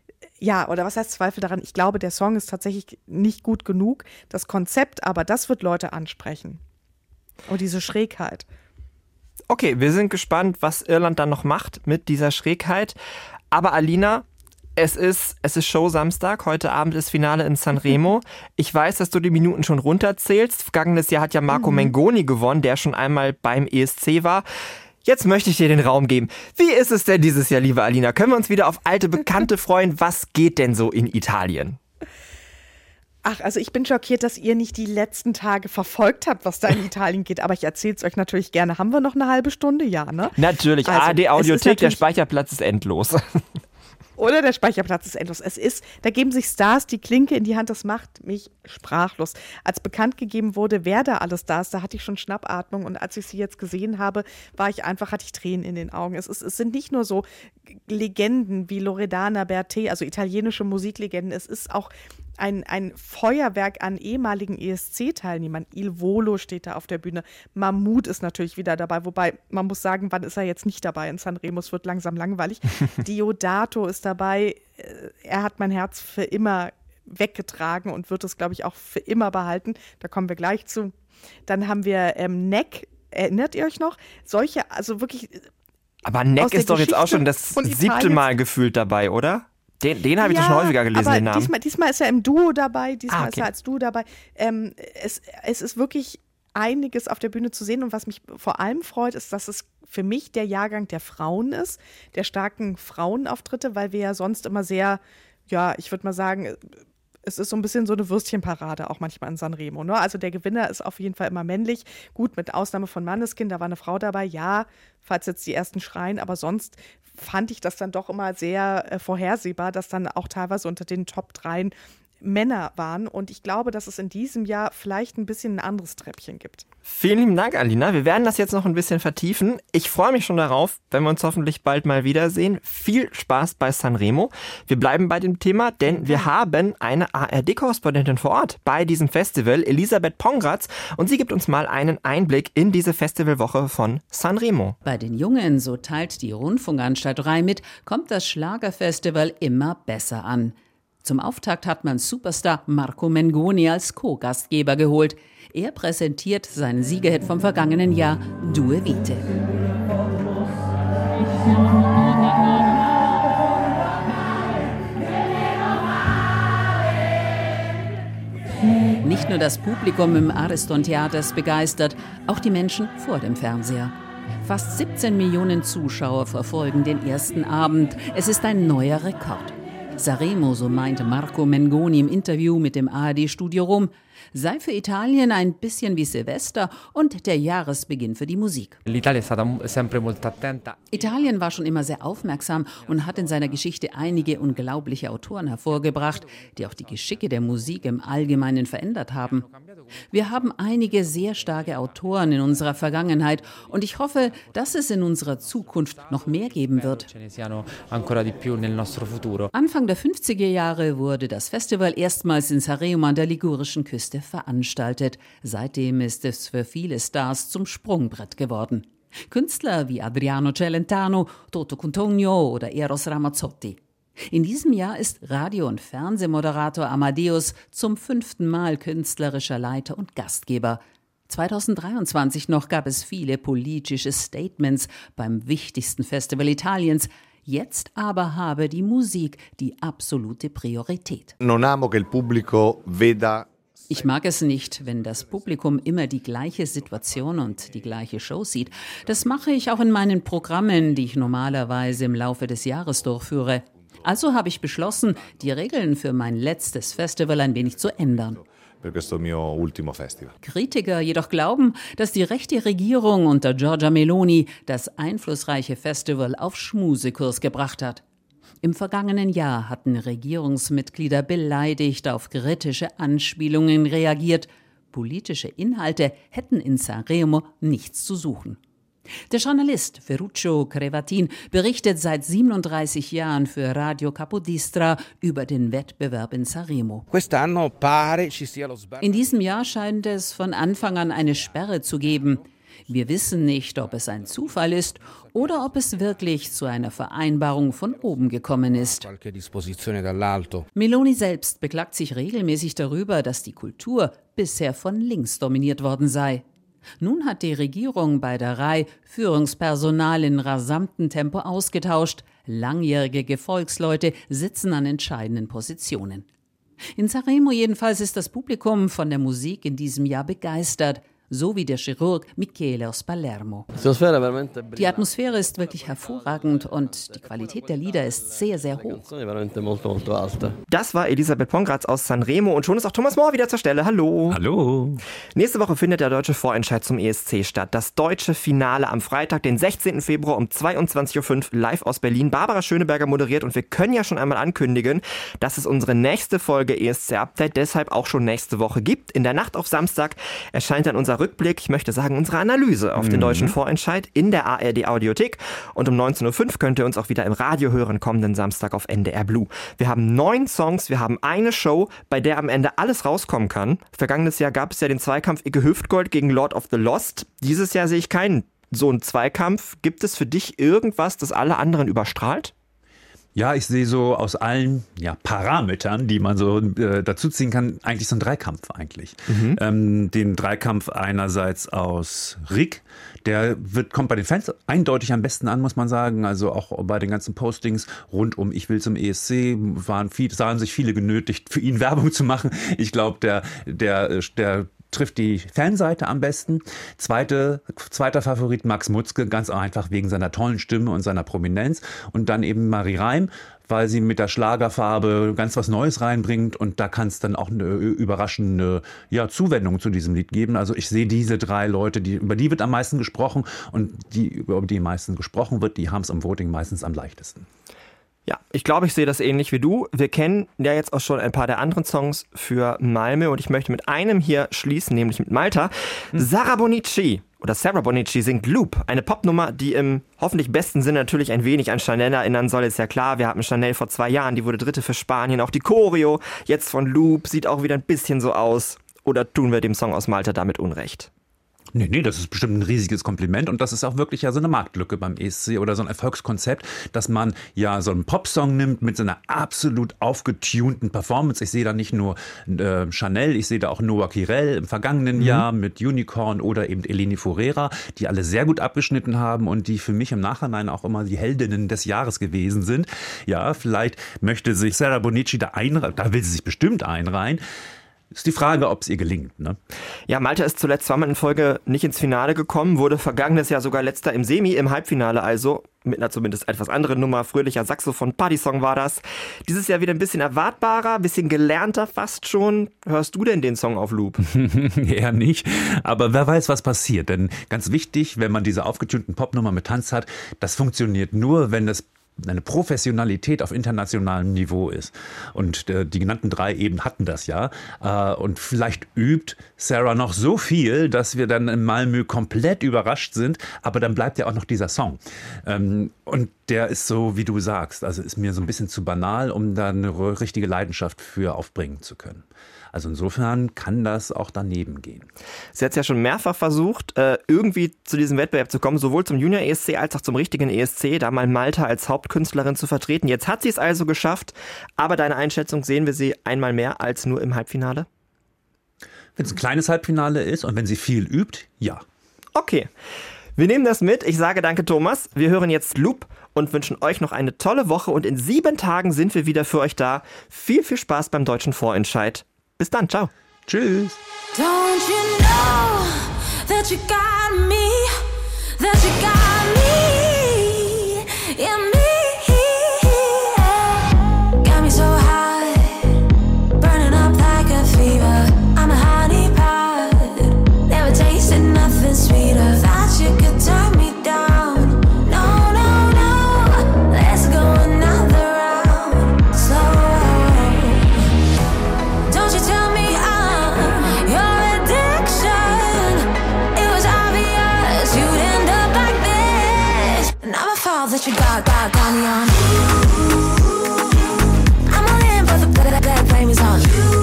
Speaker 8: ja, oder was heißt Zweifel daran? Ich glaube, der Song ist tatsächlich nicht gut genug. Das Konzept, aber das wird Leute ansprechen. Und diese Schrägheit.
Speaker 2: Okay, wir sind gespannt, was Irland dann noch macht mit dieser Schrägheit. Aber Alina, es ist, es ist Show-Samstag. Heute Abend ist Finale in Sanremo. Ich weiß, dass du die Minuten schon runterzählst. Vergangenes Jahr hat ja Marco mhm. Mengoni gewonnen, der schon einmal beim E S C war. Jetzt möchte ich dir den Raum geben. Wie ist es denn dieses Jahr, liebe Alina? Können wir uns wieder auf alte Bekannte freuen? Was geht denn so in Italien?
Speaker 8: Ach, also ich bin schockiert, dass ihr nicht die letzten Tage verfolgt habt, was da in Italien geht. Aber ich erzähle es euch natürlich gerne. Haben wir noch eine halbe Stunde? Ja, ne?
Speaker 2: Natürlich. Also, A R D-Audiothek, der Speicherplatz ist endlos.
Speaker 8: Oder der Speicherplatz ist endlos. Es ist, da geben sich Stars die Klinke in die Hand, das macht mich sprachlos. Als bekannt gegeben wurde, wer da alles da ist, da hatte ich schon Schnappatmung und als ich sie jetzt gesehen habe, war ich einfach, hatte ich Tränen in den Augen. Es, ist, es sind nicht nur so Legenden wie Loredana Bertè, also italienische Musiklegenden, es ist auch ein, ein Feuerwerk an ehemaligen E S C-Teilnehmern. Il Volo steht da auf der Bühne. Mahmood ist natürlich wieder dabei, wobei man muss sagen, wann ist er jetzt nicht dabei in Sanremo? Es wird langsam langweilig. Diodato ist dabei. Er hat mein Herz für immer weggetragen und wird es, glaube ich, auch für immer behalten. Da kommen wir gleich zu. Dann haben wir ähm, Neck. Erinnert ihr euch noch? Solche, also wirklich.
Speaker 2: Aber Neck ist doch jetzt auch schon das siebte Mal gefühlt dabei, oder? Den, den habe ich ja, doch schon häufiger gelesen,
Speaker 8: aber
Speaker 2: den Namen.
Speaker 8: Diesmal, diesmal ist er im Duo dabei, diesmal
Speaker 2: ah, okay.
Speaker 8: ist er als Duo dabei. Ähm, es, es ist wirklich einiges auf der Bühne zu sehen und was mich vor allem freut, ist, dass es für mich der Jahrgang der Frauen ist, der starken Frauenauftritte, weil wir ja sonst immer sehr, ja, ich würde mal sagen, es ist so ein bisschen so eine Würstchenparade auch manchmal in Sanremo. Ne? Also der Gewinner ist auf jeden Fall immer männlich. Gut, mit Ausnahme von Måneskin, da war eine Frau dabei. Ja, falls jetzt die ersten schreien, aber sonst fand ich das dann doch immer sehr äh, vorhersehbar, dass dann auch teilweise unter den Top dreien Männer waren. Und ich glaube, dass es in diesem Jahr vielleicht ein bisschen ein anderes Treppchen gibt.
Speaker 2: Vielen lieben Dank, Alina. Wir werden das jetzt noch ein bisschen vertiefen. Ich freue mich schon darauf, wenn wir uns hoffentlich bald mal wiedersehen. Viel Spaß bei Sanremo. Wir bleiben bei dem Thema, denn wir haben eine A R D-Korrespondentin vor Ort bei diesem Festival, Elisabeth Pongratz. Und sie gibt uns mal einen Einblick in diese Festivalwoche von Sanremo.
Speaker 9: Bei den Jungen, so teilt die Rundfunkanstalt drei mit, kommt das Schlagerfestival immer besser an. Zum Auftakt hat man Superstar Marco Mengoni als Co-Gastgeber geholt. Er präsentiert seinen Siegerhit vom vergangenen Jahr, Due Vite. Nicht nur das Publikum im Ariston-Theater ist begeistert, auch die Menschen vor dem Fernseher. Fast siebzehn Millionen Zuschauer verfolgen den ersten Abend. Es ist ein neuer Rekord. Sanremo, so meinte Marco Mengoni im Interview mit dem A R D-Studio Rom, sei für Italien ein bisschen wie Silvester und der Jahresbeginn für die Musik. Italien war schon immer sehr aufmerksam und hat in seiner Geschichte einige unglaubliche Autoren hervorgebracht, die auch die Geschicke der Musik im Allgemeinen verändert haben. Wir haben einige sehr starke Autoren in unserer Vergangenheit und ich hoffe, dass es in unserer Zukunft noch mehr geben wird. Anfang der fünfziger Jahre wurde das Festival erstmals in Sanremo an der ligurischen Küste veranstaltet. Seitdem ist es für viele Stars zum Sprungbrett geworden. Künstler wie Adriano Celentano, Toto Cutugno oder Eros Ramazzotti. In diesem Jahr ist Radio- und Fernsehmoderator Amadeus zum fünften Mal künstlerischer Leiter und Gastgeber. zweitausenddreiundzwanzig noch gab es viele politische Statements beim wichtigsten Festival Italiens. Jetzt aber habe die Musik die absolute Priorität.
Speaker 10: Non amo che il pubblico veda.
Speaker 9: Ich mag es nicht, wenn das Publikum immer die gleiche Situation und die gleiche Show sieht. Das mache ich auch in meinen Programmen, die ich normalerweise im Laufe des Jahres durchführe. Also habe ich beschlossen, die Regeln für mein letztes Festival ein wenig zu ändern.
Speaker 10: Per questo mio ultimo festival.
Speaker 9: Kritiker jedoch glauben, dass die rechte Regierung unter Giorgia Meloni das einflussreiche Festival auf Schmusekurs gebracht hat. Im vergangenen Jahr hatten Regierungsmitglieder beleidigt auf kritische Anspielungen reagiert. Politische Inhalte hätten in Sanremo nichts zu suchen. Der Journalist Ferruccio Crevatin berichtet seit siebenunddreißig Jahren für Radio Capodistra über den Wettbewerb in Sanremo. In diesem Jahr scheint es von Anfang an eine Sperre zu geben. Wir wissen nicht, ob es ein Zufall ist oder ob es wirklich zu einer Vereinbarung von oben gekommen ist. Meloni selbst beklagt sich regelmäßig darüber, dass die Kultur bisher von links dominiert worden sei. Nun hat die Regierung bei der Rai Führungspersonal in rasantem Tempo ausgetauscht. Langjährige Gefolgsleute sitzen an entscheidenden Positionen. In Sanremo jedenfalls ist das Publikum von der Musik in diesem Jahr begeistert. So wie der Chirurg Michele aus Palermo. Die Atmosphäre ist wirklich hervorragend und die Qualität der Lieder ist sehr, sehr hoch.
Speaker 2: Das war Elisabeth Pongratz aus Sanremo und schon ist auch Thomas Mohr wieder zur Stelle. Hallo.
Speaker 3: Hallo.
Speaker 2: Nächste Woche findet der deutsche Vorentscheid zum E S C statt. Das deutsche Finale am Freitag, den sechzehnten Februar um zweiundzwanzig Uhr fünf live aus Berlin. Barbara Schöneberger moderiert und wir können ja schon einmal ankündigen, dass es unsere nächste Folge E S C Update deshalb auch schon nächste Woche gibt. In der Nacht auf Samstag erscheint dann unser Rückblick, ich möchte sagen, unsere Analyse auf mhm. den deutschen Vorentscheid in der A R D Audiothek. Und um neunzehn Uhr fünf könnt ihr uns auch wieder im Radio hören, kommenden Samstag auf N D R Blue. Wir haben neun Songs, wir haben eine Show, bei der am Ende alles rauskommen kann. Vergangenes Jahr gab es ja den Zweikampf Icke Hüftgold gegen Lord of the Lost. Dieses Jahr sehe ich keinen so einen Zweikampf. Gibt es für dich irgendwas, das alle anderen überstrahlt?
Speaker 3: Ja, ich sehe so aus allen ja, Parametern, die man so äh, dazuziehen kann, eigentlich so einen Dreikampf eigentlich. Mhm. Ähm, den Dreikampf einerseits aus Rick, der wird, kommt bei den Fans eindeutig am besten an, muss man sagen. Also auch bei den ganzen Postings rund um Ich will zum E S C waren viel, sahen sich viele genötigt, für ihn Werbung zu machen. Ich glaube, der, der, der trifft die Fanseite am besten. Zweite, zweiter Favorit Max Mutzke, ganz einfach wegen seiner tollen Stimme und seiner Prominenz. Und dann eben Marie Reim, weil sie mit der Schlagerfarbe ganz was Neues reinbringt. Und da kann es dann auch eine überraschende ja, Zuwendung zu diesem Lied geben. Also ich sehe diese drei Leute, die, über die wird am meisten gesprochen. Und die, über die am meisten gesprochen wird, die haben es am Voting meistens am leichtesten.
Speaker 2: Ja, ich glaube, ich sehe das ähnlich wie du. Wir kennen ja jetzt auch schon ein paar der anderen Songs für Malmö und ich möchte mit einem hier schließen, nämlich mit Malta. Hm. Sara Bonici oder Sarah Bonici singt Loop, eine Popnummer, die im hoffentlich besten Sinne natürlich ein wenig an Chanel erinnern soll. Ist ja klar, wir hatten Chanel vor zwei Jahren, die wurde Dritte für Spanien. Auch die Choreo jetzt von Loop sieht auch wieder ein bisschen so aus. Oder tun wir dem Song aus Malta damit Unrecht?
Speaker 3: Nee, nee, das ist bestimmt ein riesiges Kompliment und das ist auch wirklich ja so eine Marktlücke beim E S C oder so ein Erfolgskonzept, dass man ja so einen Popsong nimmt mit so einer absolut aufgetunten Performance. Ich sehe da nicht nur äh, Chanel, ich sehe da auch Noah Kirel im vergangenen mhm. Jahr mit Unicorn oder eben Eleni Foureira, die alle sehr gut abgeschnitten haben und die für mich im Nachhinein auch immer die Heldinnen des Jahres gewesen sind. Ja, vielleicht möchte sich Sara Bonici da einreihen, da will sie sich bestimmt einreihen. Ist die Frage, ob es ihr gelingt. Ne?
Speaker 2: Ja, Malta ist zuletzt zweimal in Folge nicht ins Finale gekommen, wurde vergangenes Jahr sogar letzter im Semi, im Halbfinale also, mit einer zumindest etwas anderen Nummer, fröhlicher Saxophon-Partysong war das. Dieses Jahr wieder ein bisschen erwartbarer, ein bisschen gelernter fast schon. Hörst du denn den Song auf Loop?
Speaker 3: Eher nicht, aber wer weiß, was passiert. Denn ganz wichtig, wenn man diese aufgetönten Popnummer mit Tanz hat, das funktioniert nur, wenn es eine Professionalität auf internationalem Niveau ist. Und äh, die genannten drei eben hatten das ja. Äh, und vielleicht übt Sarah noch so viel, dass wir dann in Malmö komplett überrascht sind. Aber dann bleibt ja auch noch dieser Song. Ähm, und der ist so, wie du sagst, also ist mir so ein bisschen zu banal, um da eine richtige Leidenschaft für aufbringen zu können. Also insofern kann das auch daneben gehen.
Speaker 2: Sie hat es ja schon mehrfach versucht, irgendwie zu diesem Wettbewerb zu kommen, sowohl zum Junior E S C als auch zum richtigen E S C, da mal Malta als Hauptkünstlerin zu vertreten. Jetzt hat sie es also geschafft, aber deine Einschätzung, sehen wir sie einmal mehr als nur im Halbfinale?
Speaker 3: Wenn es ein kleines Halbfinale ist und wenn sie viel übt, ja.
Speaker 2: Okay, wir nehmen das mit. Ich sage danke, Thomas. Wir hören jetzt Loop und wünschen euch noch eine tolle Woche und in sieben Tagen sind wir wieder für euch da. Viel, viel Spaß beim deutschen Vorentscheid. Bis dann, ciao.
Speaker 3: Tschüss.
Speaker 7: Don't you know that you got me, that you got me, yeah, me. Got me so high, burning up like a fever. I'm a honey pot, never tasted nothing sweeter. Thought you could turn me down. No, no, no, let's go another round. Slow. Don't you tell me I'm your addiction. It was obvious you'd end up like this. And I'm a fall that you got, got, got me on. I'm all in, but the bad, bad blame is on you.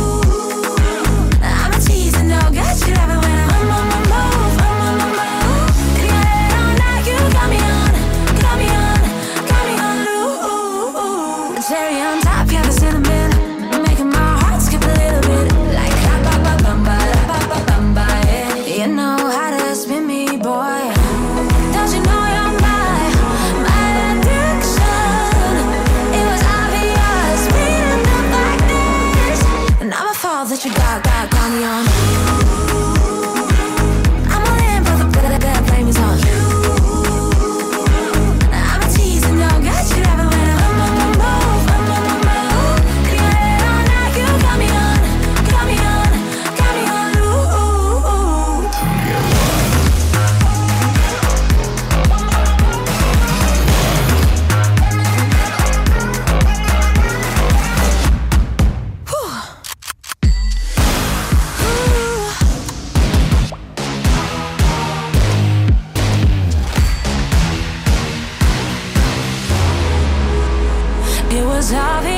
Speaker 7: I'm a tease and no get you ever when I'm on my move, I'm on my move. In your head all night, you got me on, got me on, got me on loose. Cherry on top, yeah, the cinnamon. Making my heart skip a little bit. Like la ba ba bamba, la ba ba bamba, yeah. You know how to spin me, boy. Don't you know you're my, my addiction? It was obvious, speeding up like this. And I'm a fall that you got, got, got me on. I'm all in, but the bad, bad blame is on you. I'm a tease and don't get you ever when I'm on my move, I'm on my move. In your head all night, you got me on, got me on, got me on loose. It was obvious